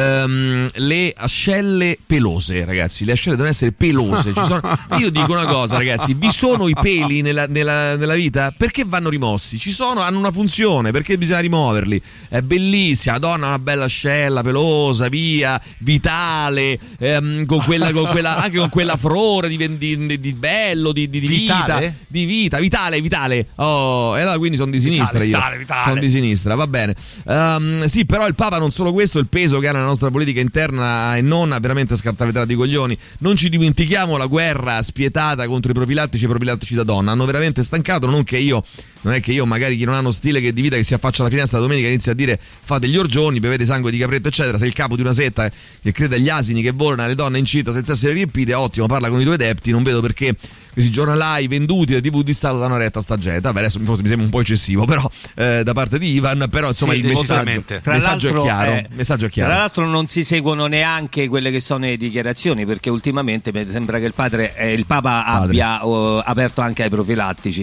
le ascelle pelose, ragazzi. Le ascelle devono essere pelose. Io dico una cosa, ragazzi: vi sono i peli nella vita? Perché vanno rimossi? hanno una funzione, perché bisogna rimuoverli. È bellissima, la donna ha una bella ascella pelosa, via, vitale, con quella anche con quella frore di bello, di vita, vitale. Oh, e allora quindi sono di sinistra, vitale. Sono di sinistra, va bene. Sì, però il Papa non solo questo, il peso che ha nella nostra politica interna e non, ha veramente scartavetrato i coglioni. Non ci dimentichiamo la guerra spietata contro i profilattici da donna. Hanno veramente stancato. Non è che io magari, chi non hanno stile che di vita, che si affaccia alla finestra la domenica e inizia a dire fate gli orgioni, bevete sangue di capretto eccetera. Sei il capo di una setta che crede agli asini che volano, alle donne incinte senza essere riempite, ottimo, parla con i tuoi adepti. Non vedo perché questi giornalai venduti da TV di Stato danno retta a sta gente. Vabbè, adesso forse mi sembra un po' eccessivo, però da parte di Ivan, però insomma il messaggio è chiaro. Tra l'altro non si seguono neanche quelle che sono le dichiarazioni, perché ultimamente mi sembra che il Papa abbia aperto anche ai profilattici.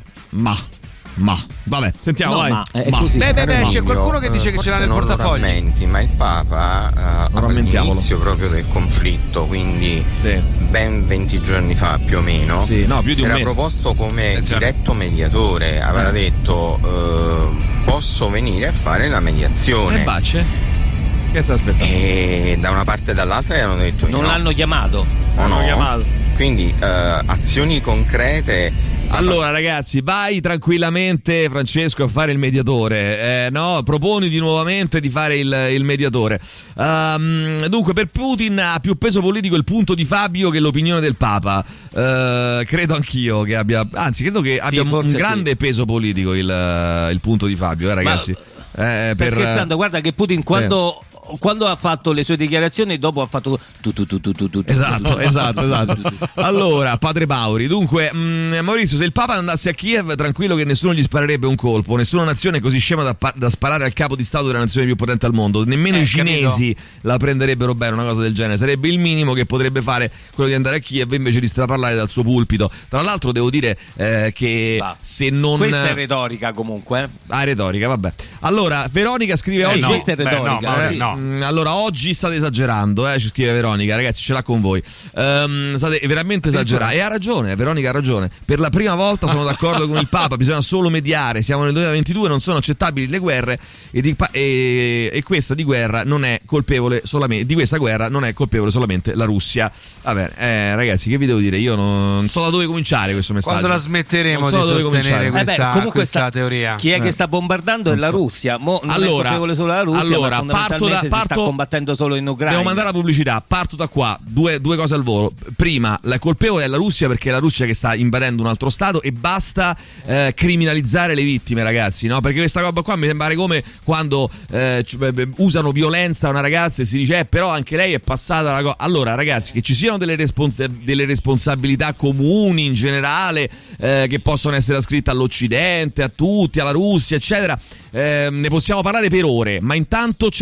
Ma vabbè, sentiamo, vai. Così. C'è qualcuno che dice che ce l'ha nel portafoglio. Ma il Papa all'inizio proprio del conflitto, quindi ben 20 giorni fa più o meno, più di un era mese, proposto come diretto mediatore. Aveva detto posso venire a fare la mediazione. Che sta aspettando? E da una parte e dall'altra gli hanno detto non l'hanno chiamato. Quindi azioni concrete. Allora ragazzi, vai tranquillamente Francesco a fare il mediatore, proponiti nuovamente di fare il mediatore. Dunque, per Putin ha più peso politico il punto di Fabio che l'opinione del Papa. Credo anchio che abbia, credo che abbia un grande peso politico il punto di Fabio, ragazzi. Stai scherzando? Guarda che Putin quando ha fatto le sue dichiarazioni, dopo ha fatto esatto. Allora, padre Mauri, dunque Maurizio, se il Papa andasse a Kiev, tranquillo che nessuno gli sparerebbe un colpo. Nessuna nazione è così scema da sparare al capo di stato della nazione più potente al mondo. Nemmeno i cinesi la prenderebbero bene una cosa del genere. Sarebbe il minimo che potrebbe fare quello di andare a Kiev invece di straparlare dal suo pulpito. Tra l'altro devo dire che se non... Questa è retorica comunque. Retorica, vabbè. Allora, Veronica scrive oggi... questa è retorica. Allora, oggi state esagerando, ci scrive Veronica, ragazzi, ce l'ha con voi. State veramente esagerando. E ha ragione, Veronica ha ragione. Per la prima volta sono d'accordo con il Papa, bisogna solo mediare. Siamo nel 2022, non sono accettabili le guerre e questa di guerra non è colpevole solamente di questa guerra non è colpevole solamente la Russia. Vabbè, ragazzi, che vi devo dire? Io non so da dove cominciare questo messaggio. Quando la smetteremo di sostenere questa teoria? Chi è che sta bombardando è la Russia. Non è colpevole solo la Russia, ma fondamentalmente si sta combattendo solo in Ucraina. Devo mandare la pubblicità, parto da qua, due cose al volo. Prima, la colpevole è la Russia, perché è la Russia che sta invadendo un altro stato, e basta criminalizzare le vittime, ragazzi, no? Perché questa roba qua mi sembra come quando usano violenza a una ragazza e si dice però anche lei è passata la cosa. Allora ragazzi, che ci siano delle responsabilità comuni in generale che possono essere ascritte all'Occidente, a tutti, alla Russia eccetera, ne possiamo parlare per ore, ma intanto c'è uno che ha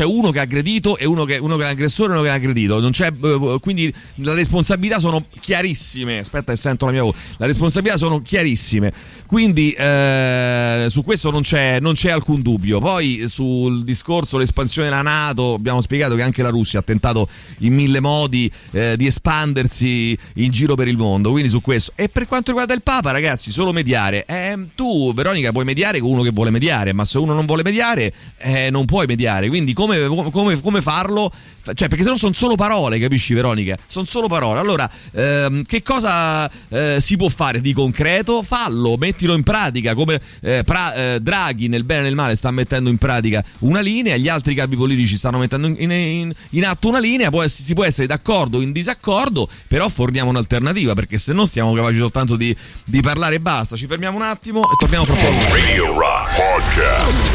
aggredito e uno che è aggressore e uno che è aggredito. Non c'è, quindi le responsabilità sono chiarissime. Aspetta che sento la mia voce. Le responsabilità sono chiarissime. Quindi su questo non c'è alcun dubbio. Poi sul discorso l'espansione della NATO abbiamo spiegato che anche la Russia ha tentato in mille modi di espandersi in giro per il mondo, quindi su questo. E per quanto riguarda il Papa, ragazzi, solo mediare. Tu, Veronica, puoi mediare con uno che vuole mediare, ma se uno non vuole mediare non puoi mediare, quindi come farlo? Cioè, perché se no sono solo parole, capisci, Veronica? Sono solo parole. Allora che cosa si può fare di concreto? Fallo, mettilo in pratica, come Draghi nel bene e nel male sta mettendo in pratica una linea, gli altri capi politici stanno mettendo in atto una linea. Poi si può essere d'accordo o in disaccordo, però forniamo un'alternativa, perché se no stiamo capaci soltanto di parlare e basta. Ci fermiamo un attimo e torniamo fra poco. Radio Rock Podcast.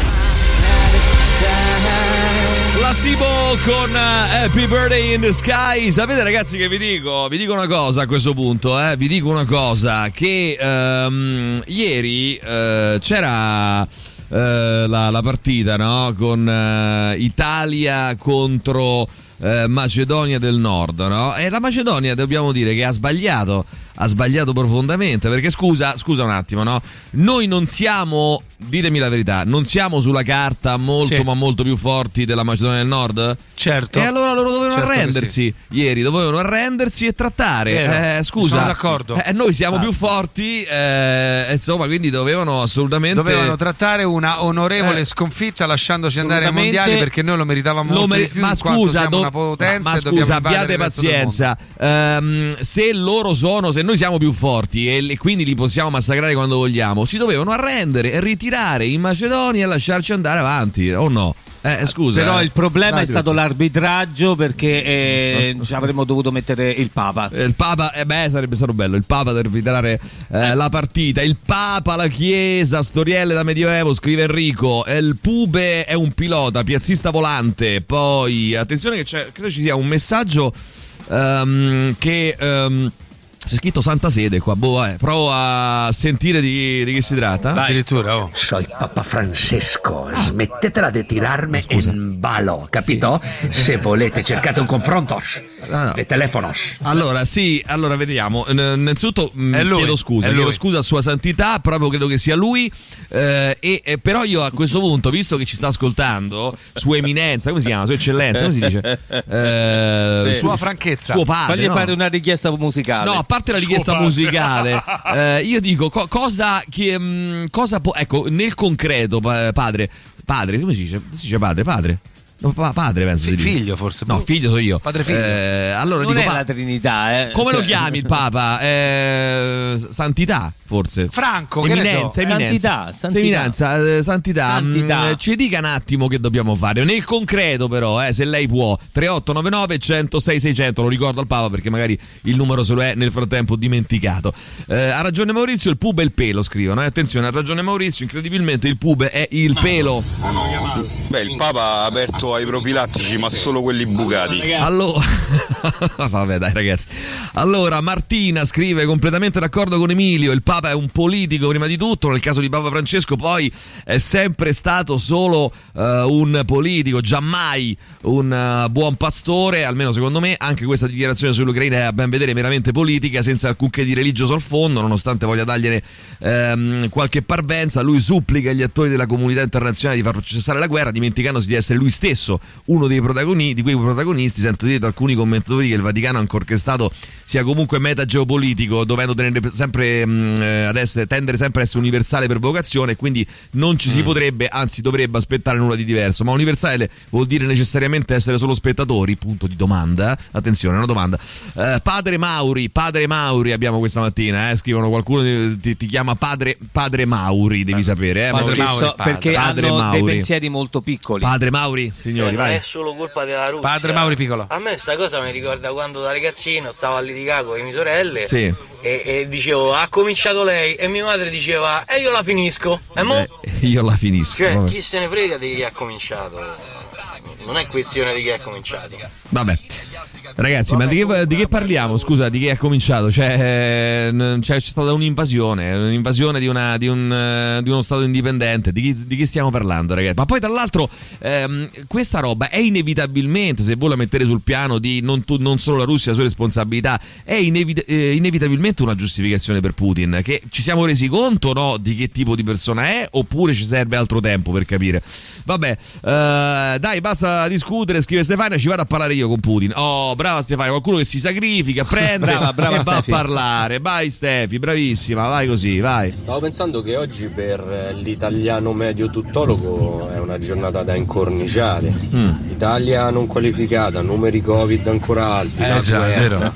La Sibo con Happy Birthday in the Sky. Sapete, ragazzi, che vi dico una cosa a questo punto, vi dico una cosa, che ieri c'era la partita, no? Con Italia contro Macedonia del Nord, no? E la Macedonia, dobbiamo dire che ha sbagliato profondamente, perché scusa un attimo, no? Noi non siamo, ditemi la verità, non siamo sulla carta molto ma molto più forti della Macedonia del Nord? Certo. E allora loro dovevano arrendersi ieri, dovevano arrendersi e trattare. Scusa, sono d'accordo. Noi siamo più forti, insomma, quindi dovevano trattare una onorevole sconfitta lasciandoci andare ai mondiali, perché noi lo meritavamo molto di più, ma scusa, siamo una potenza, ma scusa, abbiate pazienza. Se noi siamo più forti e quindi li possiamo massacrare quando vogliamo, si dovevano arrendere e ritirare in Macedonia e lasciarci andare avanti, o no? Scusa. Però il problema è stato l'arbitraggio, perché ci avremmo dovuto mettere il Papa. Il Papa, sarebbe stato bello. Il Papa ad arbitrare la partita. Il Papa, la Chiesa, storielle da Medioevo, scrive Enrico. Il Pube è un pilota, piazzista volante. Poi, attenzione che credo ci sia un messaggio che... c'è scritto Santa Sede qua, provo a sentire di che si tratta. Addirittura, Soy Papa Francesco, smettetela di tirarmi in ballo, capito? Sì. Se volete cercate un confronto, le telefonos. Allora vediamo. Innanzitutto chiedo scusa a Sua Santità, proprio credo che sia lui, però io a questo punto, visto che ci sta ascoltando, Sua Eminenza, come si chiama? Sua Eccellenza, come si dice? Sua Franchezza. Suo padre. Fagli fare una richiesta musicale. No, a parte la richiesta musicale, io dico cosa può, ecco, nel concreto, padre, come si dice? Si dice padre? No, padre penso si figlio dice. Forse. No, figlio so io. Padre figlio. Allora non dico è la Trinità, Come lo chiami il Papa? Santità, forse. Franco, Eminenza, Santità. Ci dica un attimo che dobbiamo fare nel concreto, però, se lei può. 3899 106 600, lo ricordo al Papa perché magari il numero se lo è nel frattempo dimenticato. Ha ragione Maurizio, il pube è il pelo, scrivono. Attenzione, ha ragione Maurizio, incredibilmente il pube è il pelo. Beh, il Papa ha aperto ai profilattici, ma solo quelli bucati. Allora, vabbè, dai, ragazzi. Allora, Martina scrive: completamente d'accordo con Emilio. Il Papa è un politico, prima di tutto. Nel caso di Papa Francesco, poi è sempre stato solo un politico, giammai un buon pastore, almeno secondo me. Anche questa dichiarazione sull'Ucraina è a ben vedere meramente politica, senza alcunché di religioso al fondo, nonostante voglia dargliene qualche parvenza. Lui supplica gli attori della comunità internazionale di far cessare la guerra, dimenticandosi di essere lui stesso uno dei protagonisti. Di quei protagonisti sento dire da alcuni commentatori che il Vaticano, ancorché Stato, sia comunque meta geopolitico, dovendo tendere sempre ad essere universale per vocazione, e quindi non ci si potrebbe, anzi dovrebbe aspettare nulla di diverso. Ma universale vuol dire necessariamente essere solo spettatori? Punto di domanda. Attenzione, una domanda. Padre Mauri abbiamo questa mattina, scrivono, qualcuno ti chiama padre Mauri, devi sapere, perché padre hanno Mauri. dei pensieri molto piccoli. Padre Mauri, signori, vai. Non è solo colpa della Russia. Padre Mauri piccolo. A me sta cosa mi ricorda quando da ragazzino stavo a litigare con le mie sorelle, sì, e dicevo ha cominciato lei, e mia madre diceva io la finisco. Io la finisco. Cioè, chi se ne frega di chi ha cominciato? Non è questione di chi ha cominciato. Vabbè. Ragazzi, ma di che parliamo? Scusa, di che ha cominciato? C'è stata un'invasione di uno stato indipendente. Di chi stiamo parlando, ragazzi? Ma poi tra l'altro questa roba è inevitabilmente, se voi la mettete sul piano di non solo la Russia, la sua responsabilità, è inevitabilmente una giustificazione per Putin. Che ci siamo resi conto, no, di che tipo di persona è, oppure ci serve altro tempo per capire? Vabbè, dai, basta discutere, scrive Stefania, ci vado a parlare io con Putin. Oh, brava Stefania, qualcuno che si sacrifica, prende brava e va a parlare. Vai Stefi, bravissima, vai così, vai. Stavo pensando che oggi per l'italiano medio tuttologo è una giornata da incorniciare. Italia non qualificata, numeri Covid ancora alti. Già, è vero.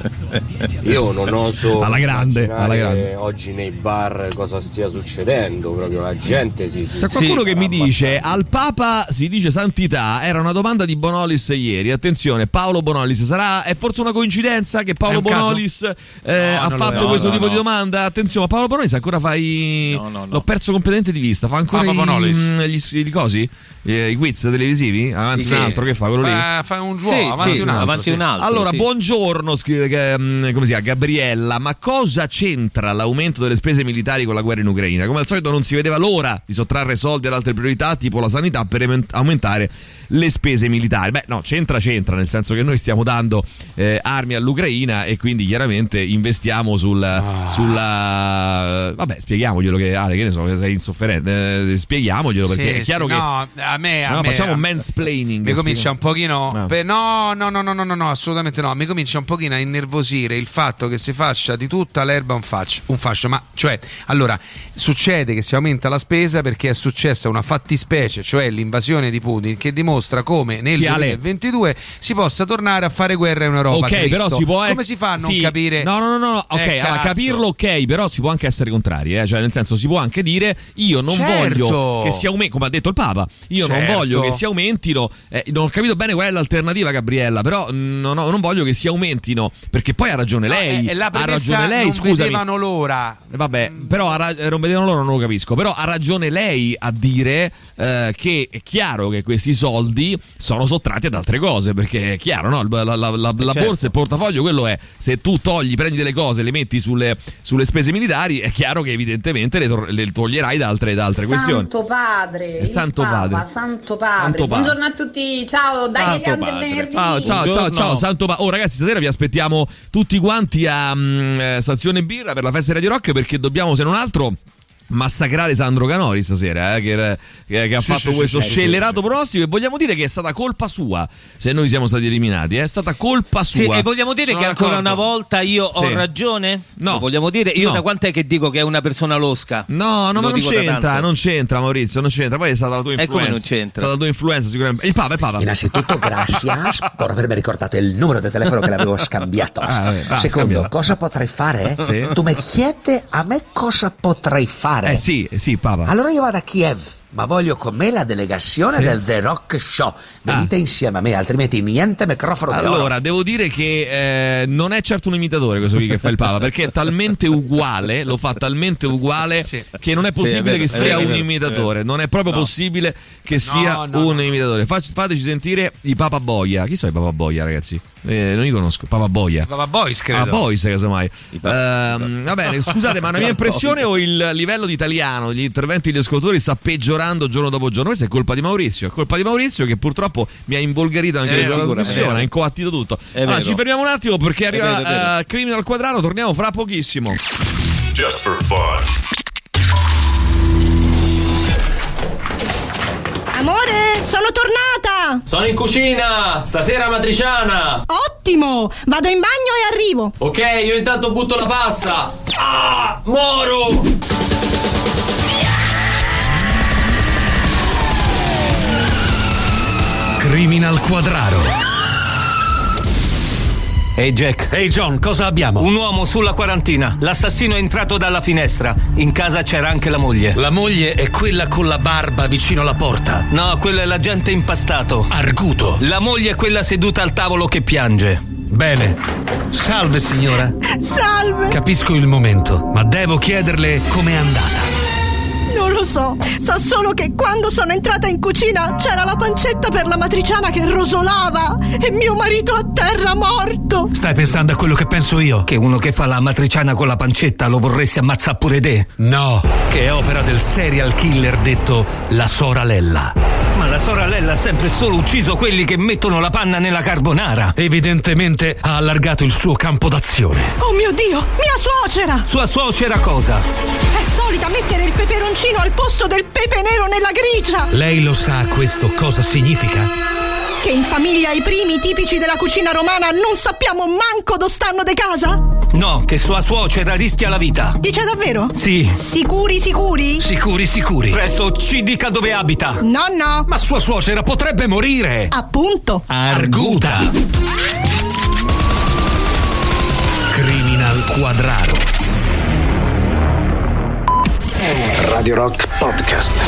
Io non oso alla grande oggi nei bar cosa stia succedendo, proprio la gente C'è qualcuno che mi dice al Papa si dice santità, era una domanda di Bonolis ieri. Attenzione, Paolo Bonolis, è forse una coincidenza che Paolo Bonolis ha fatto questo tipo di domanda? Attenzione, ma Paolo Bonolis ancora l'ho perso completamente di vista, fa ancora i cosi? I quiz televisivi? Avanti un altro, che fa quello lì? Fa un gioco, avanti un altro. Allora, buongiorno, scrive come si chiama, Gabriella, ma cosa c'entra l'aumento delle spese militari con la guerra in Ucraina? Come al solito non si vedeva l'ora di sottrarre soldi ad altre priorità tipo la sanità per aumentare le spese militari. Beh, no, c'entra, nel senso che noi stiamo dando armi all'Ucraina e quindi chiaramente investiamo sulla vabbè, spieghiamoglielo che ne so, sei insofferente, spieghiamoglielo perché è chiaro che a me facciamo mansplaining. Mi comincia un pochino no, assolutamente no, mi comincia un pochino a innervosire il fatto che si faccia di tutta l'erba un fascio, ma cioè, allora, succede che si aumenta la spesa perché è successa una fattispecie, cioè l'invasione di Putin, che dimostra come nel 2022 si possa tornare a fare guerra in Europa. Ok, però si può come si fa a non capire? No, ok, allora, capirlo ok, però si può anche essere contrari, cioè nel senso si può anche dire io non voglio che si aumenti, come ha detto il Papa, io non voglio che si aumentino, non ho capito bene qual è l'alternativa, Gabriella, però non voglio che si aumentino, perché poi ha ragione lei, ha ragione lei, non scusami. Vedevano l'ora. Vabbè, però non vedevano l'ora, non lo capisco, però ha ragione lei a dire che è chiaro che questi soldi sono sottratti ad altre cose, perché è chiaro, no? La borsa e il portafoglio, quello è, se tu prendi delle cose e le metti sulle spese militari, è chiaro che evidentemente le toglierai da altre questioni. Santo Padre. Buongiorno a tutti, ciao, dai che piange venerdì. Ciao, Santo Padre. Oh ragazzi, stasera vi aspettiamo tutti quanti a Stazione Birra per la festa Radio Rock, perché dobbiamo, se non altro, massacrare Sandro Canori stasera, che ha fatto questo scellerato pronostico, e vogliamo dire che è stata colpa sua se noi siamo stati eliminati, è stata colpa sua. E vogliamo dire che ancora una volta io ho ragione? No. Lo vogliamo dire? Io da quant'è che dico che è una persona losca? No, ma non c'entra Maurizio, non c'entra. Poi è stata la tua influenza. Come non c'entra? È stata la tua influenza sicuramente. Il Papa. Innanzitutto gracias per avermi ricordato il numero del telefono che l'avevo scambiato. Secondo, cosa potrei fare? Sì. Tu mi chiedi a me cosa potrei fare? Sì, Papa. Allora io vado a Kiev, ma voglio con me la delegazione del The Rock Show. Venite insieme a me, altrimenti niente microfono d'oro. Allora, devo dire che non è certo un imitatore questo qui che fa il Papa, perché è talmente uguale, lo fa talmente uguale che non è possibile che sia un imitatore. Non è proprio possibile che sia un imitatore. Fateci sentire i Papa Boia. Chi sono i Papa Boia, ragazzi? Non li conosco. Papa Boia. Papa Boys, credo. Papa Boys, casomai. Va bene, scusate, ma è una mia impressione o il livello di italiano degli interventi degli ascoltatori sta peggiorando giorno dopo giorno? Questa è colpa di Maurizio. È colpa di Maurizio che purtroppo mi ha involgarito anche questa trasmissione, ha incoattito tutto. Allora, ci fermiamo un attimo perché arriva Criminal al Quadrato. Torniamo fra pochissimo. Just for fun. Amore, sono tornata! Sono in cucina! Stasera matriciana! Ottimo! Vado in bagno e arrivo! Ok, io intanto butto la pasta! Ah! Moro! Criminal Quadraro. Ehi Jack. Ehi John, cosa abbiamo? Un uomo sulla quarantina. L'assassino è entrato dalla finestra. In casa c'era anche la moglie. La moglie è quella con la barba vicino alla porta. No, quello è l'agente impastato. Arguto. La moglie è quella seduta al tavolo che piange. Bene. Salve signora. Salve. Capisco il momento, ma devo chiederle com'è andata. Non Non lo so solo che quando sono entrata in cucina c'era la pancetta per la matriciana che rosolava e mio marito a terra morto. Stai pensando a quello che penso io? Che uno che fa la matriciana con la pancetta lo vorresti ammazzare pure te? No, che è opera del serial killer detto la Soralella. Ma la Soralella ha sempre solo ucciso quelli che mettono la panna nella carbonara. Evidentemente ha allargato il suo campo d'azione. Oh mio Dio, mia suocera! Sua suocera cosa? È solita mettere il peperoncino al posto del pepe nero nella grigia. Lei lo sa questo cosa significa? Che in famiglia i primi tipici della cucina romana non sappiamo manco dove stanno de casa? No, che sua suocera rischia la vita. Dice davvero? Sì. Sicuri? Sicuri. Presto ci dica dove abita. No. Ma sua suocera potrebbe morire. Appunto. Arguta. Criminal Quadraro. Radio Rock Podcast.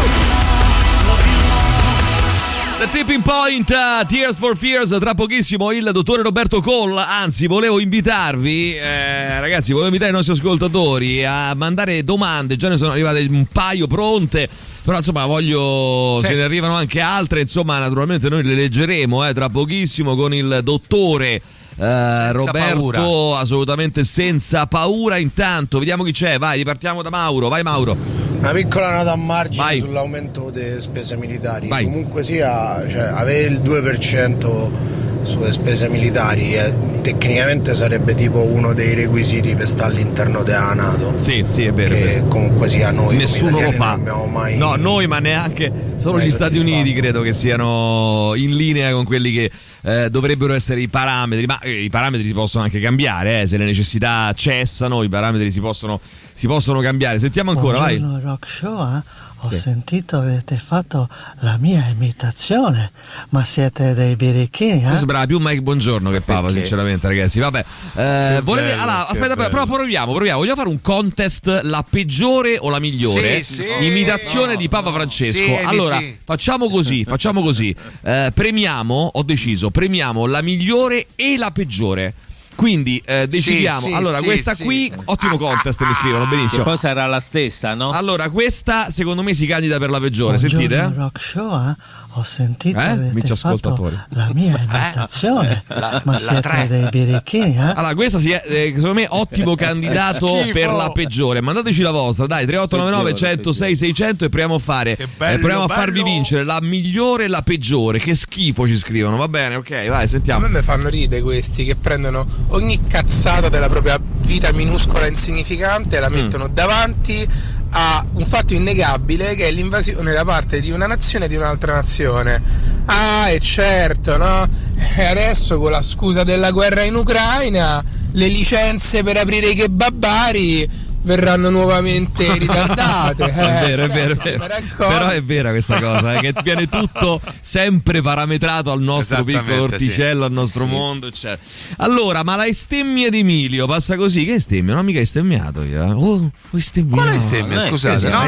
The Tipping Point, Tears for Fears, tra pochissimo il dottore Roberto Cole. Anzi, volevo invitarvi, ragazzi, volevo invitare i nostri ascoltatori a mandare domande. Già ne sono arrivate un paio pronte, però insomma se ne arrivano anche altre. Insomma, naturalmente noi le leggeremo tra pochissimo con il dottore Roberto paura. Assolutamente senza paura. Intanto vediamo chi c'è. Vai, ripartiamo da Mauro. Vai Mauro. Una piccola nota a margine sull'aumento delle spese militari. Comunque sia, cioè, avere il 2% sulle spese militari tecnicamente sarebbe tipo uno dei requisiti per stare all'interno della NATO. Sì, è vero. Che comunque sia noi nessuno lo fa. Mai... No, noi, ma neanche solo gli Stati Uniti credo che siano in linea con quelli che dovrebbero essere i parametri. Ma i parametri si possono anche cambiare, se le necessità cessano, i parametri si possono cambiare. Sentiamo ancora. Buongiorno, vai. Rock Show, Ho sentito avete fatto la mia imitazione, ma siete dei birichini, Questo sembrava più Mike Buongiorno che Papa, sinceramente, ragazzi. Vabbè, volete? Allora, aspetta, però proviamo. Vogliamo fare un contest, la peggiore o la migliore imitazione di Papa Francesco. Allora, facciamo così. Premiamo la migliore e la peggiore. Quindi decidiamo. Questa qui, ottimo contest, mi scrivono benissimo. E poi sarà la stessa, no? Allora, questa secondo me si candida per la peggiore. Buongiorno, sentite? Rock Show, Ho sentito avete fatto la mia imitazione, ma siete dei birichini, Allora, questa secondo me ottimo candidato per la peggiore. Mandateci la vostra, dai, 3899 106 600 e proviamo a farvi vincere la migliore e la peggiore. Che schifo, ci scrivono. Va bene, ok, vai, sentiamo. A me fanno ridere questi che prendono ogni cazzata della propria vita minuscola e insignificante e la mettono davanti a un fatto innegabile, che è l'invasione da parte di una nazione di un'altra nazione. E certo, no? E adesso con la scusa della guerra in Ucraina le licenze per aprire i kebabari verranno nuovamente ritardate. È vero. Però è vera questa cosa, che viene tutto sempre parametrato al nostro piccolo orticello, al nostro mondo, eccetera. Allora, ma la bestemmia di Emilio passa così? Che bestemmia? Non mica hai stemmiato io. Quale bestemmia? Scusate. No.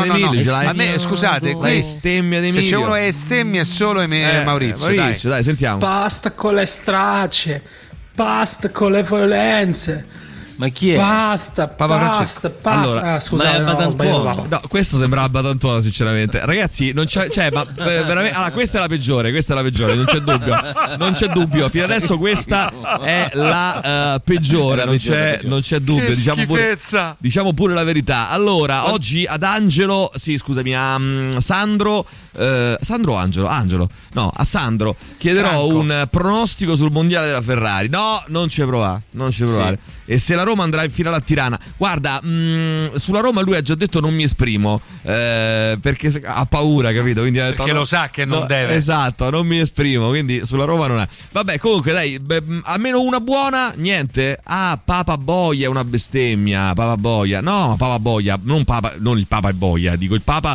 A me, scusate, la bestemmia di Emilio. Se uno è bestemmia è solo Maurizio, dai, sentiamo. Basta con le stracce, basta con le violenze. Ma chi è? Basta. Allora, scusate, no, questo sembrava Batantuono, sinceramente. Ragazzi, non c'è, veramente. Allora, questa è la peggiore, non c'è dubbio. Fino adesso questa è la peggiore, non c'è dubbio. Diciamo pure la verità. Allora, oggi ad Angelo, a Sandro o Angelo? No, a Sandro chiederò Franco. Un pronostico sul mondiale della Ferrari. No, non ci provare. Sì. E se la Roma andrà in finale a Tirana, guarda, sulla Roma lui ha già detto non mi esprimo, perché ha paura, capito? Quindi perché lo sa che non deve. Esatto, non mi esprimo, quindi sulla Roma non è. Vabbè, comunque dai, almeno una buona, niente. Papa Boia è una bestemmia, Papa Boia. No, Papa Boia, non il Papa Boia, dico il Papa,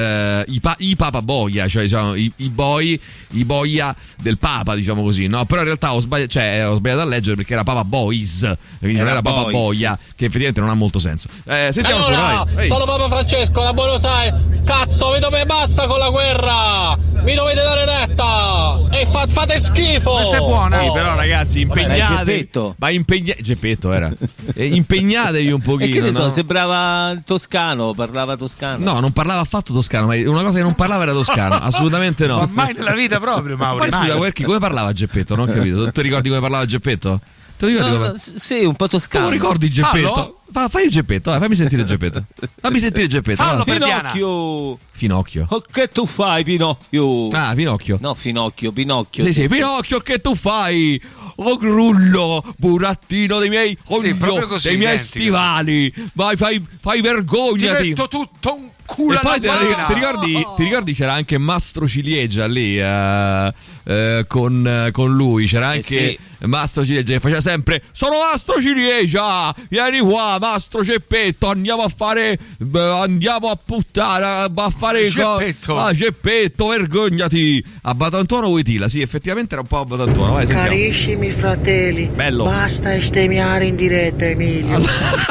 i Papa Boia, cioè diciamo i boia del Papa, diciamo così, no? Però in realtà ho sbagliato a leggere perché era Papa Boys, quindi non era Papa Boia, che effettivamente non ha molto senso. Sentiamo allora, sono Papa Francesco da Buenos Aires. Cazzo, vi dove basta con la guerra? Vi dovete dare retta e fate schifo. Questa è buona. Sì, però ragazzi, impegnatevi. Ma Geppetto era. Impegnatevi un pochino. E che ne so, no? sembrava toscano, parlava toscano. No, non parlava affatto toscano, ma una cosa che non parlava era toscano, assolutamente no. Ma mai nella vita proprio, Mauro. Poi scusa, perché come parlava Geppetto? Non ho capito. Tu ti ricordi come parlava Geppetto? Te lo ricordi come... Sì, un po' toscano. Tu ricordi Geppetto? Fai il Geppetto, fammi sentire Geppetto. Fammi sentire Geppetto. Fallo per Finocchio. Oh, che tu fai, Pinocchio? Ah, Pinocchio. No, Pinocchio. Sì, Pinocchio, che tu fai? Oh, grullo, burattino dei miei dei miei stivali. Vai, fai vergognati. Ti metto tutto un culo. E poi ti ricordi c'era anche Mastro Ciliegia lì con lui, c'era anche Mastro Ciliegia che faceva sempre: sono Mastro Ciliegia, vieni qua Mastro Geppetto, andiamo a puttare a fare Geppetto. Geppetto, vergognati. A Batantuono Wojtyla, sì, effettivamente era un po' a Batantuono. Vai, sentiamo. Carissimi fratelli, bello. Basta bestemmiare in diretta, Emilio.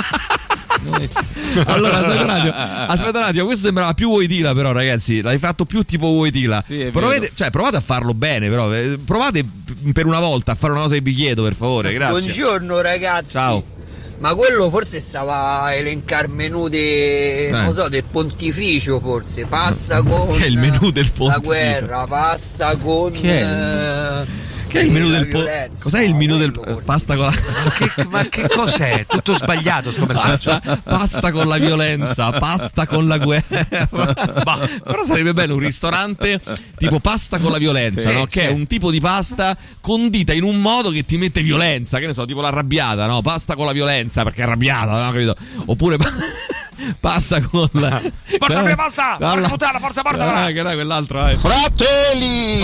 Allora aspetta un attimo, questo sembrava più Wojtyla, però ragazzi l'hai fatto più tipo Wojtyla. Sì, provate a farlo bene, però provate per una volta a fare una cosa che vi chiedo, per favore, grazie. Buongiorno ragazzi. Ciao. Ma quello forse stava a elencare menù non so, del pontificio, forse. Pasta con che è il menù del pontificio? La guerra, pasta con che è il menù del cos'è il menù del pasta con la ma che cos'è? Tutto sbagliato sto messaggio. Pasta con la violenza, pasta con la guerra. Però sarebbe bello un ristorante tipo pasta con la violenza, no? Che è un tipo di pasta condita in un modo che ti mette violenza, che ne so, tipo l'arrabbiata, no? Pasta con la violenza perché è arrabbiata, no? Capito? Oppure pasta con la porta via pasta! Porca puttana, forza porta! Che era quell'altro, Fratelli,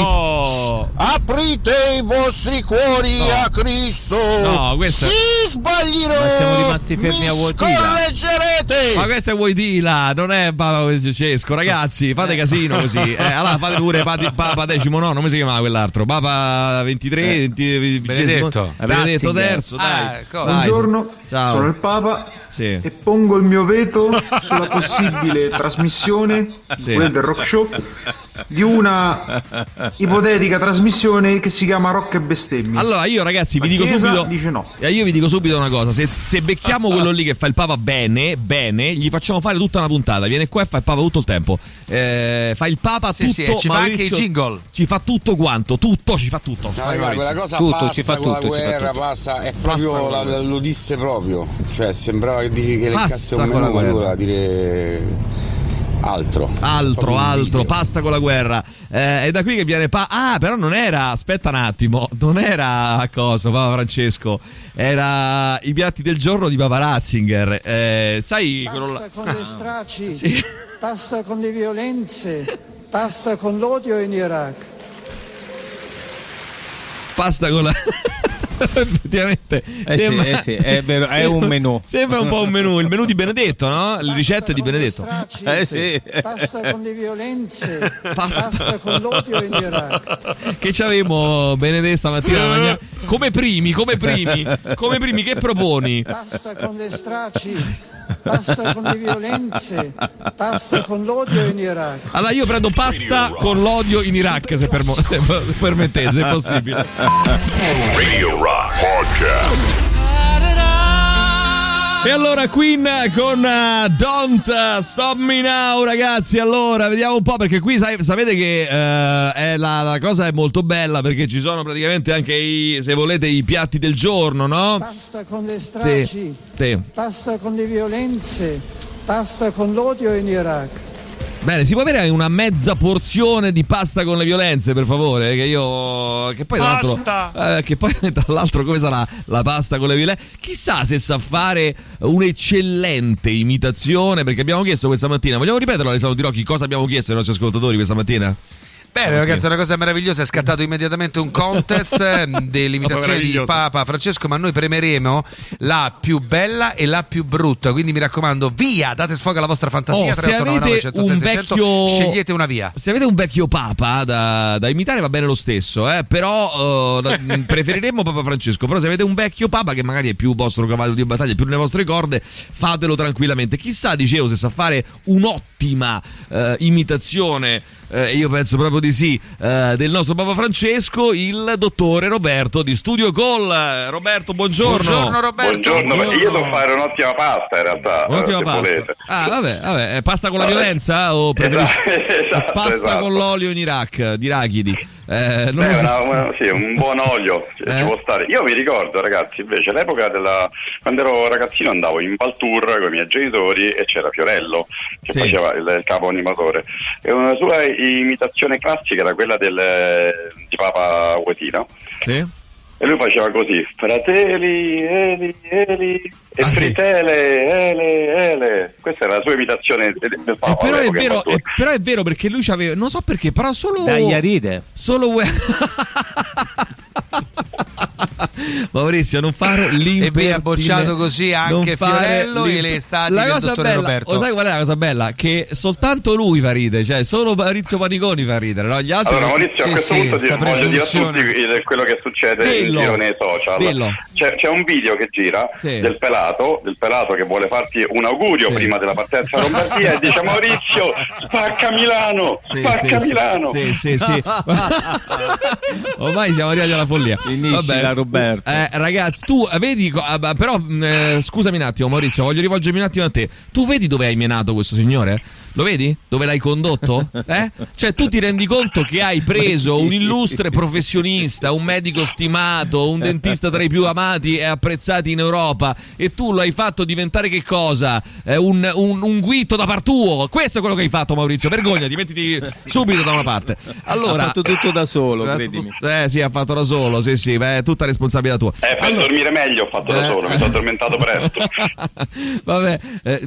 aprite i vostri cuori a Cristo. No, questo si sbaglierò. Ma siamo rimasti fermi a Wojtyla. Scorreggerete. Ma questo è Wojtyla, non è Papa Cesco, ragazzi, fate casino così. Allora fate pure Papa Decimo, no, come si chiamava quell'altro? Papa 23, Benedetto terzo, dai. Buongiorno, sono il Papa. Sì. E pongo il mio veto sulla possibile trasmissione del Rock Show di una ipotetica trasmissione che si chiama Rock e Bestemmie. Allora io ragazzi vi dico subito, dice no. Io vi dico subito una cosa: se becchiamo quello lì che fa il Papa bene, gli facciamo fare tutta una puntata. Viene qua e fa il Papa tutto il tempo. Fa il Papa tutto. Sì, ci fa anche i jingle. Ci fa tutto quanto, ci fa tutto. Quella cosa tutto, passa ci fa con tutto, la guerra, passa, è proprio lo disse proprio. Cioè sembrava che dici che leccasse un menù, ma allora dire altro, pasta con la guerra. È da qui che viene però non era, aspetta un attimo, non era cosa Papa Francesco, era i piatti del giorno di Papa Ratzinger. Sai, pasta con le stragi, pasta con le violenze, pasta con l'odio in Iraq. Pasta con la effettivamente è vero, è un menù. Sembra un po' un menù, il menù di Benedetto, no? Le ricette di Benedetto. Pasta con le violenze, pasta con l'odio in Iraq. Che c'avevamo Benedetto stamattina come primi, che proponi? Pasta con le stragi, pasta con le violenze, pasta con l'odio in Iraq. Allora io prendo pasta con l'odio in Iraq, se permettete, se è possibile. Radio Rock Podcast. E allora Queen con Don't Stop Me Now, ragazzi. Allora vediamo un po', perché qui sapete che la cosa è molto bella, perché ci sono praticamente anche se volete i piatti del giorno, no? Pasta con le stragi, pasta con le violenze, pasta con l'odio in Iraq. Bene, si può avere una mezza porzione di pasta con le violenze, per favore? Che poi tra l'altro come sarà la pasta con le violenze? Chissà se sa fare un'eccellente imitazione, perché abbiamo chiesto questa mattina. Vogliamo ripeterlo, Alessandro Tirocchi, cosa abbiamo chiesto ai nostri ascoltatori questa mattina? Bene, perché è una cosa meravigliosa, è scattato immediatamente un contest dell'imitazione di Papa Francesco, ma noi premeremo la più bella e la più brutta, quindi mi raccomando, via, date sfogo alla vostra fantasia. Se avete un vecchio, scegliete una via. Se avete un vecchio Papa da imitare va bene lo stesso, però preferiremmo Papa Francesco. Però se avete un vecchio Papa che magari è più vostro cavallo di battaglia, più nelle vostre corde, fatelo tranquillamente. Chissà, dicevo, se sa fare un'ottima imitazione. E io penso proprio di sì del nostro Papa Francesco, il dottore Roberto di Studio Call. Roberto, buongiorno. Buongiorno Roberto. Buongiorno. Io so fare un'ottima pasta in realtà. Un'ottima pasta. Volete. Vabbè, pasta con la violenza o preferisci pasta con l'olio in Iraq di Rachidi? Sì, un buon olio ci può stare. Io mi ricordo, ragazzi, invece all'epoca quando ero ragazzino andavo in Valtour con i miei genitori e c'era Fiorello che faceva il capo animatore, e una sua imitazione classica era quella di Papa Wojtyła. Sì. E lui faceva così: fratelli, Eli, Eli, e fritele, Ele. Questa era la sua imitazione del Papa. Però è vero, perché lui c'aveva, non so perché, però solo Dagliaride. Solo Maurizio, non fare l'impertine. E vi ha bocciato così anche Fiorello e le estati del dottore Roberto. Lo sai qual è la cosa bella? Che soltanto lui fa ridere, cioè solo Maurizio Paniconi fa ridere, no? Gli altri. Allora Maurizio, a questo punto voglio dire a tutti quello che succede in giro nei social. C'è un video che gira del pelato che vuole farti un augurio prima della partenza a Lombardia e dice: Maurizio, spacca Milano, Milano. Sì. Ormai siamo arrivati alla follia. Vabbè, Roberto. Ragazzi, tu vedi, però scusami un attimo, Maurizio, voglio rivolgermi un attimo a te. Tu vedi dove hai menato questo signore? Lo vedi? Dove l'hai condotto? Cioè, tu ti rendi conto che hai preso un illustre professionista, un medico stimato, un dentista tra i più amati e apprezzati in Europa, e tu lo hai fatto diventare che cosa? Un guitto da par tuo. Questo è quello che hai fatto, Maurizio. Vergognati, mettiti subito da una parte. Allora, ha fatto tutto da solo, credimi. Sì, ha fatto da solo, sì, è tutta responsabilità tua. Per dormire meglio ho fatto da solo, mi sono addormentato presto. Vabbè,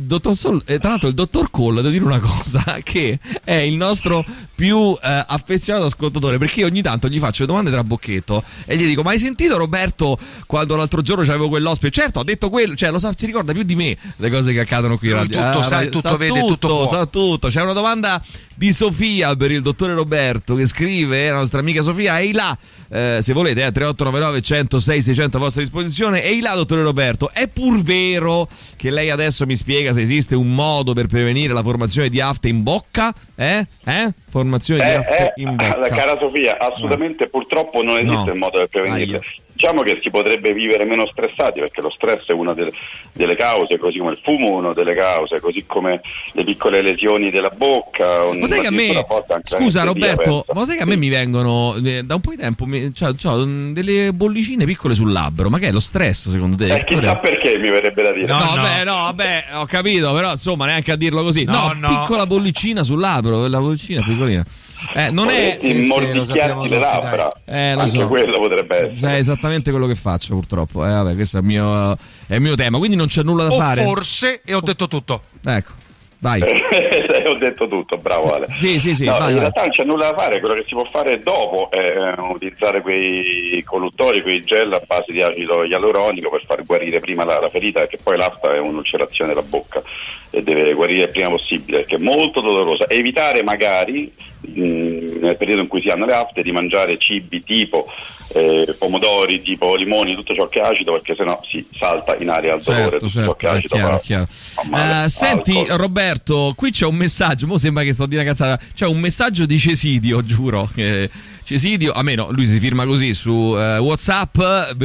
tra l'altro il dottor Cole, devo dire una cosa, che è il nostro più affezionato ascoltatore, perché io ogni tanto gli faccio le domande tra bocchetto e gli dico: ma hai sentito Roberto quando l'altro giorno c'avevo quell'ospite? Certo, ho detto quello, cioè lo sa, si ricorda più di me le cose che accadono qui in radio. Tutto sai, tutto vede, tutto sa tutto. C'è una domanda di Sofia per il dottore Roberto, che scrive, la nostra amica Sofia: ehi là, se volete 3899 106 600 a vostra disposizione. Ehi là, dottore Roberto, è pur vero che lei adesso mi spiega se esiste un modo per prevenire la formazione di afte in bocca? Formazione di afte in bocca. Cara Sofia, assolutamente purtroppo non esiste un modo per prevenirle. Diciamo che si potrebbe vivere meno stressati, perché lo stress è una delle cause, così come il fumo una delle cause, così come le piccole lesioni della bocca. Ma sai che a me, scusa Roberto, ma sai che a me mi vengono da un po' di tempo c'ho delle bollicine piccole sul labbro? Ma che è lo stress secondo te? Chissà perché, mi verrebbe da dire. No, vabbè, ho capito, però insomma neanche a dirlo così. No, piccola bollicina sul labbro, la bollicina piccolina. Non è immordicchiarti le labbra. Lo anche so. Quello potrebbe essere. Esattamente quello che faccio, purtroppo. Vabbè, questo è il mio tema, quindi non c'è nulla da fare. Forse, e ho detto tutto. Ecco, vai. Ho detto tutto, bravo Ale. Sì, no, vai, in realtà non c'è nulla da fare, quello che si può fare dopo è utilizzare quei colluttori, quei gel a base di acido ialuronico per far guarire prima la ferita, perché poi l'afta è un'ulcerazione della bocca e deve guarire il prima possibile, perché è molto dolorosa. Evitare magari nel periodo in cui si hanno le afte di mangiare cibi tipo pomodori, tipo limoni, tutto ciò che è acido, perché sennò si salta in aria al dolore. Tutto ciò che è acido chiaro. Senti Roberto, qui c'è un messaggio, mo sembra che sto a dire una cazzata, c'è un messaggio di Cesidio, giuro, Cesidio, a me no, lui si firma così su WhatsApp,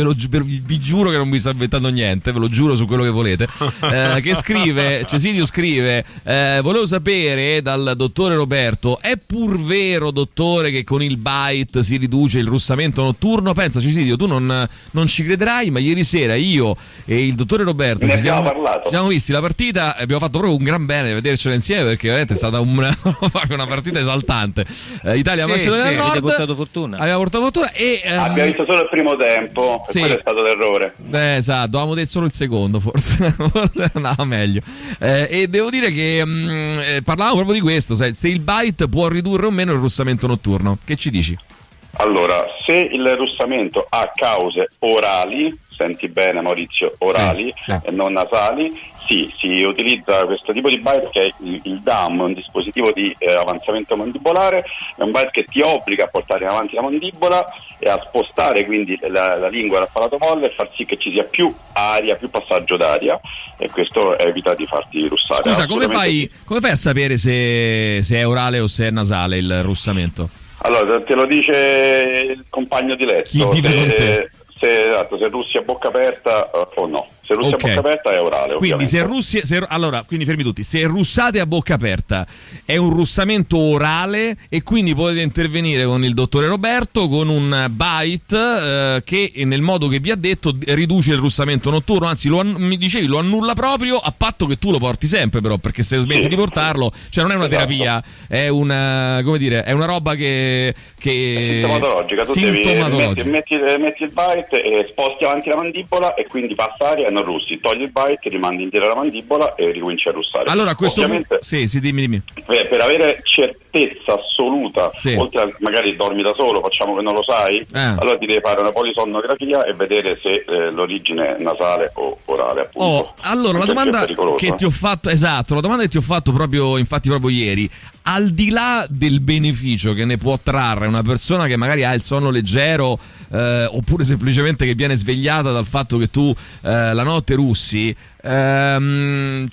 vi giuro che non vi sto inventando niente, ve lo giuro su quello che volete, che scrive, Cesidio scrive: volevo sapere dal dottore Roberto, è pur vero dottore che con il bite si riduce il russamento notturno? Pensa Cesidio, tu non ci crederai, ma ieri sera io e il dottore Roberto ci siamo visti la partita e abbiamo fatto proprio un gran bene vedercela insieme, perché veramente è stata una partita esaltante. Italia-Macedonia del Nord. Abbiamo portato fortuna e abbiamo visto solo il primo tempo, e quello è stato l'errore. Esatto, dovevamo vedere solo il secondo, forse andava meglio. E devo dire che parlavamo proprio di questo, se il bite può ridurre o meno il russamento notturno. Che ci dici? Allora, se il russamento ha cause orali, senti bene Maurizio, orali e non nasali, si utilizza questo tipo di bite che è il DAM, un dispositivo di avanzamento mandibolare, è un bite che ti obbliga a portare in avanti la mandibola e a spostare quindi la lingua dal palato molle e far sì che ci sia più aria, più passaggio d'aria, e questo evita di farti russare. Scusa, come fai a sapere se è orale o se è nasale il russamento? Allora, te lo dice il compagno di letto. Chi vive con te? Se Russia a bocca aperta o no. Se Russia a bocca aperta è orale. Quindi quindi fermi tutti. Se russate a bocca aperta è un russamento orale e quindi potete intervenire con il dottore Roberto con un bite che nel modo che vi ha detto riduce il russamento notturno, anzi mi dicevi lo annulla proprio, a patto che tu lo porti sempre, però, perché se smetti di portarlo, cioè non è una terapia, è una, come dire, è una roba che è sintomatologica. Tu metti il bite e sposti avanti la mandibola e quindi passa aria e non russi, togli il bite, rimandi indietro la mandibola e ricominci a russare. Allora questo dimmi. Per avere certezza assoluta, oltre a magari dormi da solo, facciamo che non lo sai, allora ti devi fare una polisonnografia e vedere se l'origine è nasale o orale, appunto. Allora la domanda che ti ho fatto, proprio ieri, al di là del beneficio che ne può trarre una persona che magari ha il sonno leggero oppure semplicemente che viene svegliata dal fatto che tu la notte russi, c'è un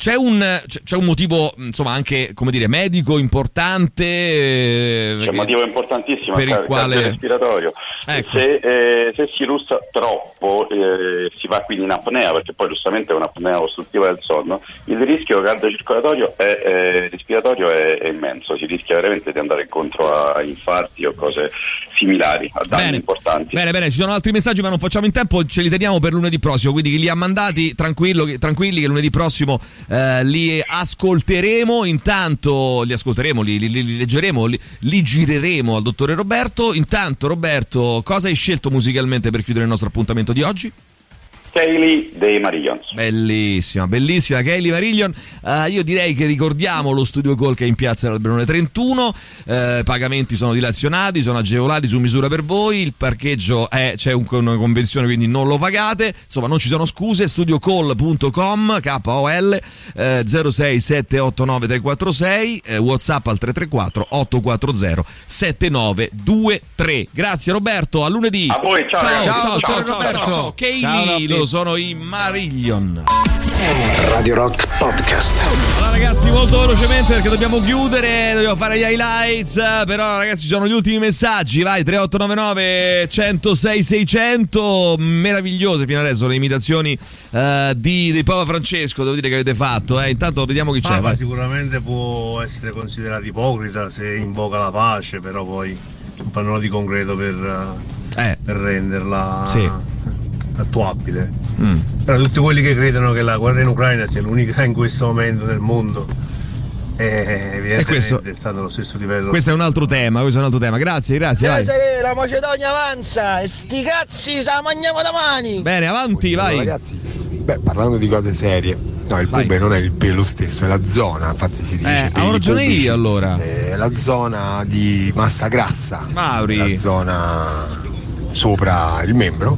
motivo, insomma, anche, come dire, medico importante, c'è un motivo importantissimo per il quale respiratorio. Ecco. Se si russa troppo si va quindi in apnea, perché poi giustamente è un'apnea ostruttiva del sonno, il rischio cardiocircolatorio respiratorio è immenso, si rischia veramente di andare incontro a infarti o cose similari, a danni importanti. Bene, ci sono altri messaggi ma non facciamo in tempo, ce li teniamo per lunedì prossimo, quindi chi li ha mandati tranquilli che lunedì prossimo li ascolteremo, intanto li leggeremo, li gireremo al dottore Roberto. Intanto, Roberto, cosa hai scelto musicalmente per chiudere il nostro appuntamento di oggi? Kaylee dei Marillions. Bellissima Kaylee Marillion. Io direi che ricordiamo lo studio call che è in piazza dell'Alberone 31, pagamenti sono dilazionati, sono agevolati su misura per voi, il parcheggio c'è una convenzione, quindi non lo pagate, insomma non ci sono scuse. Studiocall.com, KOL 06789 WhatsApp al 334 840 7923. Grazie Roberto, a lunedì. A voi, ciao. Kaylee, sono i Marillion. Radio Rock Podcast. Allora ragazzi, molto velocemente perché dobbiamo chiudere, dobbiamo fare gli highlights, però ragazzi ci sono gli ultimi messaggi, vai, 3899 106 600, meravigliose fino adesso le imitazioni di Papa Francesco, devo dire che avete fatto, intanto vediamo chi c'è. Papa sicuramente può essere considerato ipocrita se invoca la pace, però poi non fa nulla di concreto per renderla attuabile. Però tutti quelli che credono che la guerra in Ucraina sia l'unica in questo momento nel mondo, evidentemente stanno allo stesso livello. Questo è un altro tema. Grazie. La Macedonia avanza e sti cazzi se la mangiamo domani. Bene, avanti, vai. Ragazzi, parlando di cose serie, no, il pube non è il pelo stesso, è la zona, infatti si dice. Ho ragione io allora. È la zona di massa grassa, Mauri. La zona sopra il membro,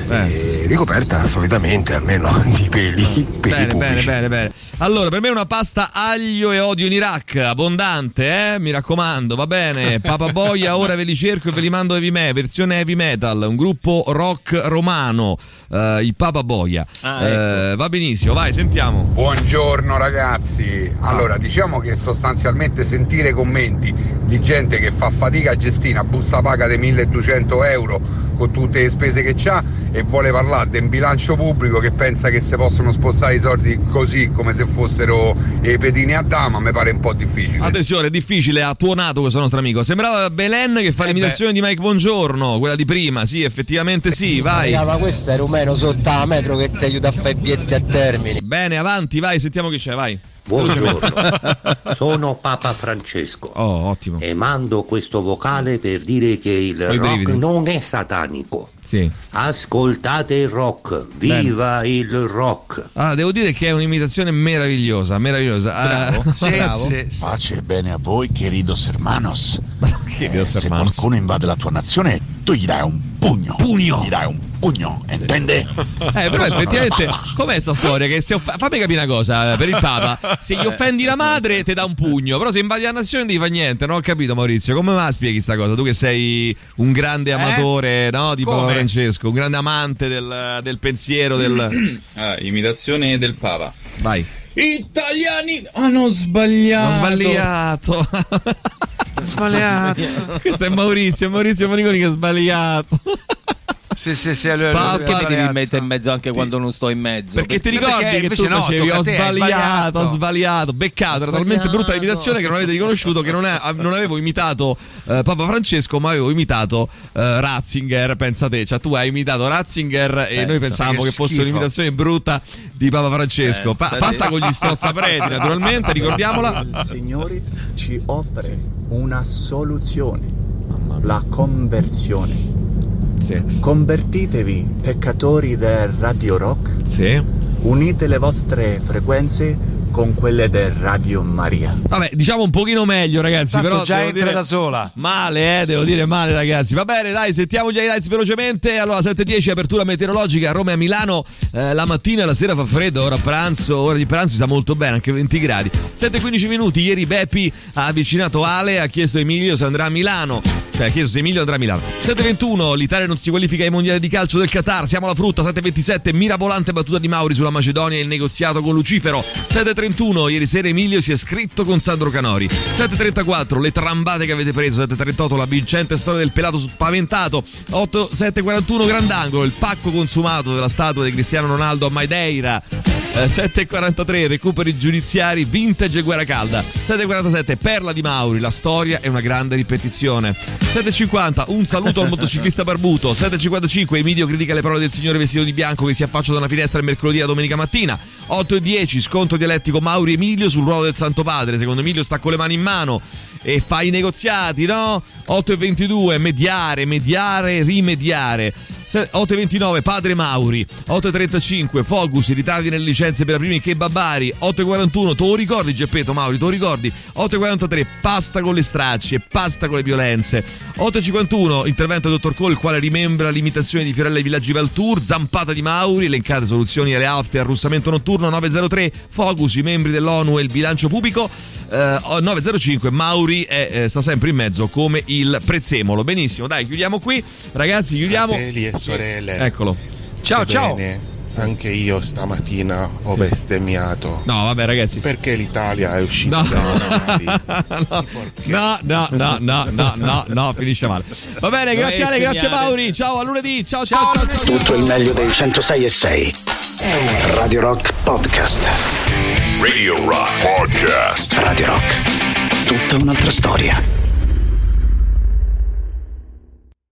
ricoperta solitamente almeno di peli pubici. Bene. Allora, per me una pasta aglio e odio in Iraq, abbondante, mi raccomando, va bene. Papa Boia, ora ve li cerco e ve li mando versione heavy metal, un gruppo rock romano, il Papa Boia. Ecco. Va benissimo, vai, sentiamo. Buongiorno ragazzi. Allora, diciamo che sostanzialmente sentire commenti di gente che fa fatica a gestire una busta paga di 1.200 euro con tutte le spese che c'ha e vuole parlare del bilancio pubblico, che pensa che si possono spostare i soldi così come se fossero i pedini a dama, mi pare un po' difficile. Attenzione, è difficile, ha tuonato questo nostro amico. Sembrava Belen che fa l'imitazione di Mike Bongiorno, quella di prima, sì, effettivamente sì, vai. Ma questo è rumeno sotto la metro che ti aiuta a fare i bietti a termini. Bene, avanti, vai, sentiamo chi c'è, vai. Buongiorno, sono Papa Francesco. Ottimo. E mando questo vocale per dire che il rock non è satanico. Sì. Ascoltate il rock, viva il rock. Devo dire che è un'imitazione meravigliosa. Bravo. Sì. Pace e bene a voi, queridos hermanos. Se qualcuno invade la tua nazione, tu gli dai un pugno. Gli dai un pugno, intende? Però effettivamente com'è sta storia? Che se fammi capire una cosa per il Papa, se gli offendi la madre ti dà un pugno, però se invadi la nazione non ti fa niente. Non ho capito, Maurizio, come me la spieghi sta cosa? Tu che sei un grande amatore, no, di Papa Francesco, un grande amante del pensiero del imitazione del Papa. Vai. Italiani hanno sbagliato. sbagliato. Questo è Maurizio Maniconi che è sbagliato. Sì, allora perché mi devi mettere in mezzo anche quando non sto in mezzo? Perché ti ricordi che tu dicevi ho sbagliato, beccato, era talmente brutta l'imitazione che non avete riconosciuto che non avevo imitato Papa Francesco, ma avevo imitato Ratzinger, pensa te, cioè tu hai imitato Ratzinger e noi pensavamo che fosse un'imitazione brutta di Papa Francesco. Basta con gli strozzapreti, naturalmente, ricordiamola. Il Signore ci offre una soluzione, la conversione. Sì. Convertitevi, peccatori del Radio Rock. Sì. Unite le vostre frequenze con quelle del Radio Maria. Vabbè, diciamo un pochino meglio, ragazzi. Tanto però già entra da sola. Male, devo dire male, ragazzi. Va bene, dai, sentiamo gli highlights velocemente. Allora, 7:10, apertura meteorologica a Roma e a Milano. La mattina e la sera fa freddo, ora di pranzo si sta molto bene, anche 20 gradi. 7:15 minuti, ieri Beppi ha avvicinato Ale, ha chiesto a Emilio se andrà a Milano. Cioè, ha chiesto se Emilio andrà a Milano. 7:21, l'Italia non si qualifica ai mondiali di calcio del Qatar. Siamo alla frutta. 7:27, mirabolante battuta di Mauri sulla Macedonia e il negoziato con Lucifero. 7:31, ieri sera Emilio si è scritto con Sandro Canori. 7:34, le trambate che avete preso. 7:38, la vincente storia del pelato spaventato. 7:41, grandangolo, il pacco consumato della statua di Cristiano Ronaldo a Madeira. 7:43, recuperi giudiziari, vintage e guerra calda. 7:47, perla di Mauri, la storia è una grande ripetizione. 7:50, un saluto al motociclista barbuto. 7:55, Emilio critica le parole del signore vestito di bianco che si affaccia da una finestra il mercoledì e la domenica mattina. 8:10, scontro dialettico Mauri Emilio sul ruolo del Santo Padre. Secondo Emilio sta con le mani in mano e fa i negoziati, no? 8:22, mediare, rimediare. 8:29, padre Mauri. 8:35, Focus, ritardi nelle licenze per aprire i kebabari. 8:41, te lo ricordi Geppetto Mauri, te lo ricordi? 8:43, pasta con le stracci e pasta con le violenze. 8:51, intervento del dottor Cole, il quale rimembra l'imitazione di Fiorella ai Villaggi Valtour. Zampata di Mauri, elencate soluzioni alle alte e al russamento notturno. 9:03, Focus, i membri dell'ONU e il bilancio pubblico. 9:05, Mauri sta sempre in mezzo come il prezzemolo. Benissimo, dai, chiudiamo qui, ragazzi, chiudiamo. Fratelli e sorelle, eccolo. Ciao. Anche io stamattina ho bestemmiato. No, vabbè, ragazzi. Perché l'Italia è uscita No, finisce male. Va bene, grazie Ale, grazie Mauri. Ciao, a lunedì. Ciao. Tutto il meglio dei 106.6 Radio Rock Podcast. Radio Rock Podcast. Radio Rock, tutta un'altra storia.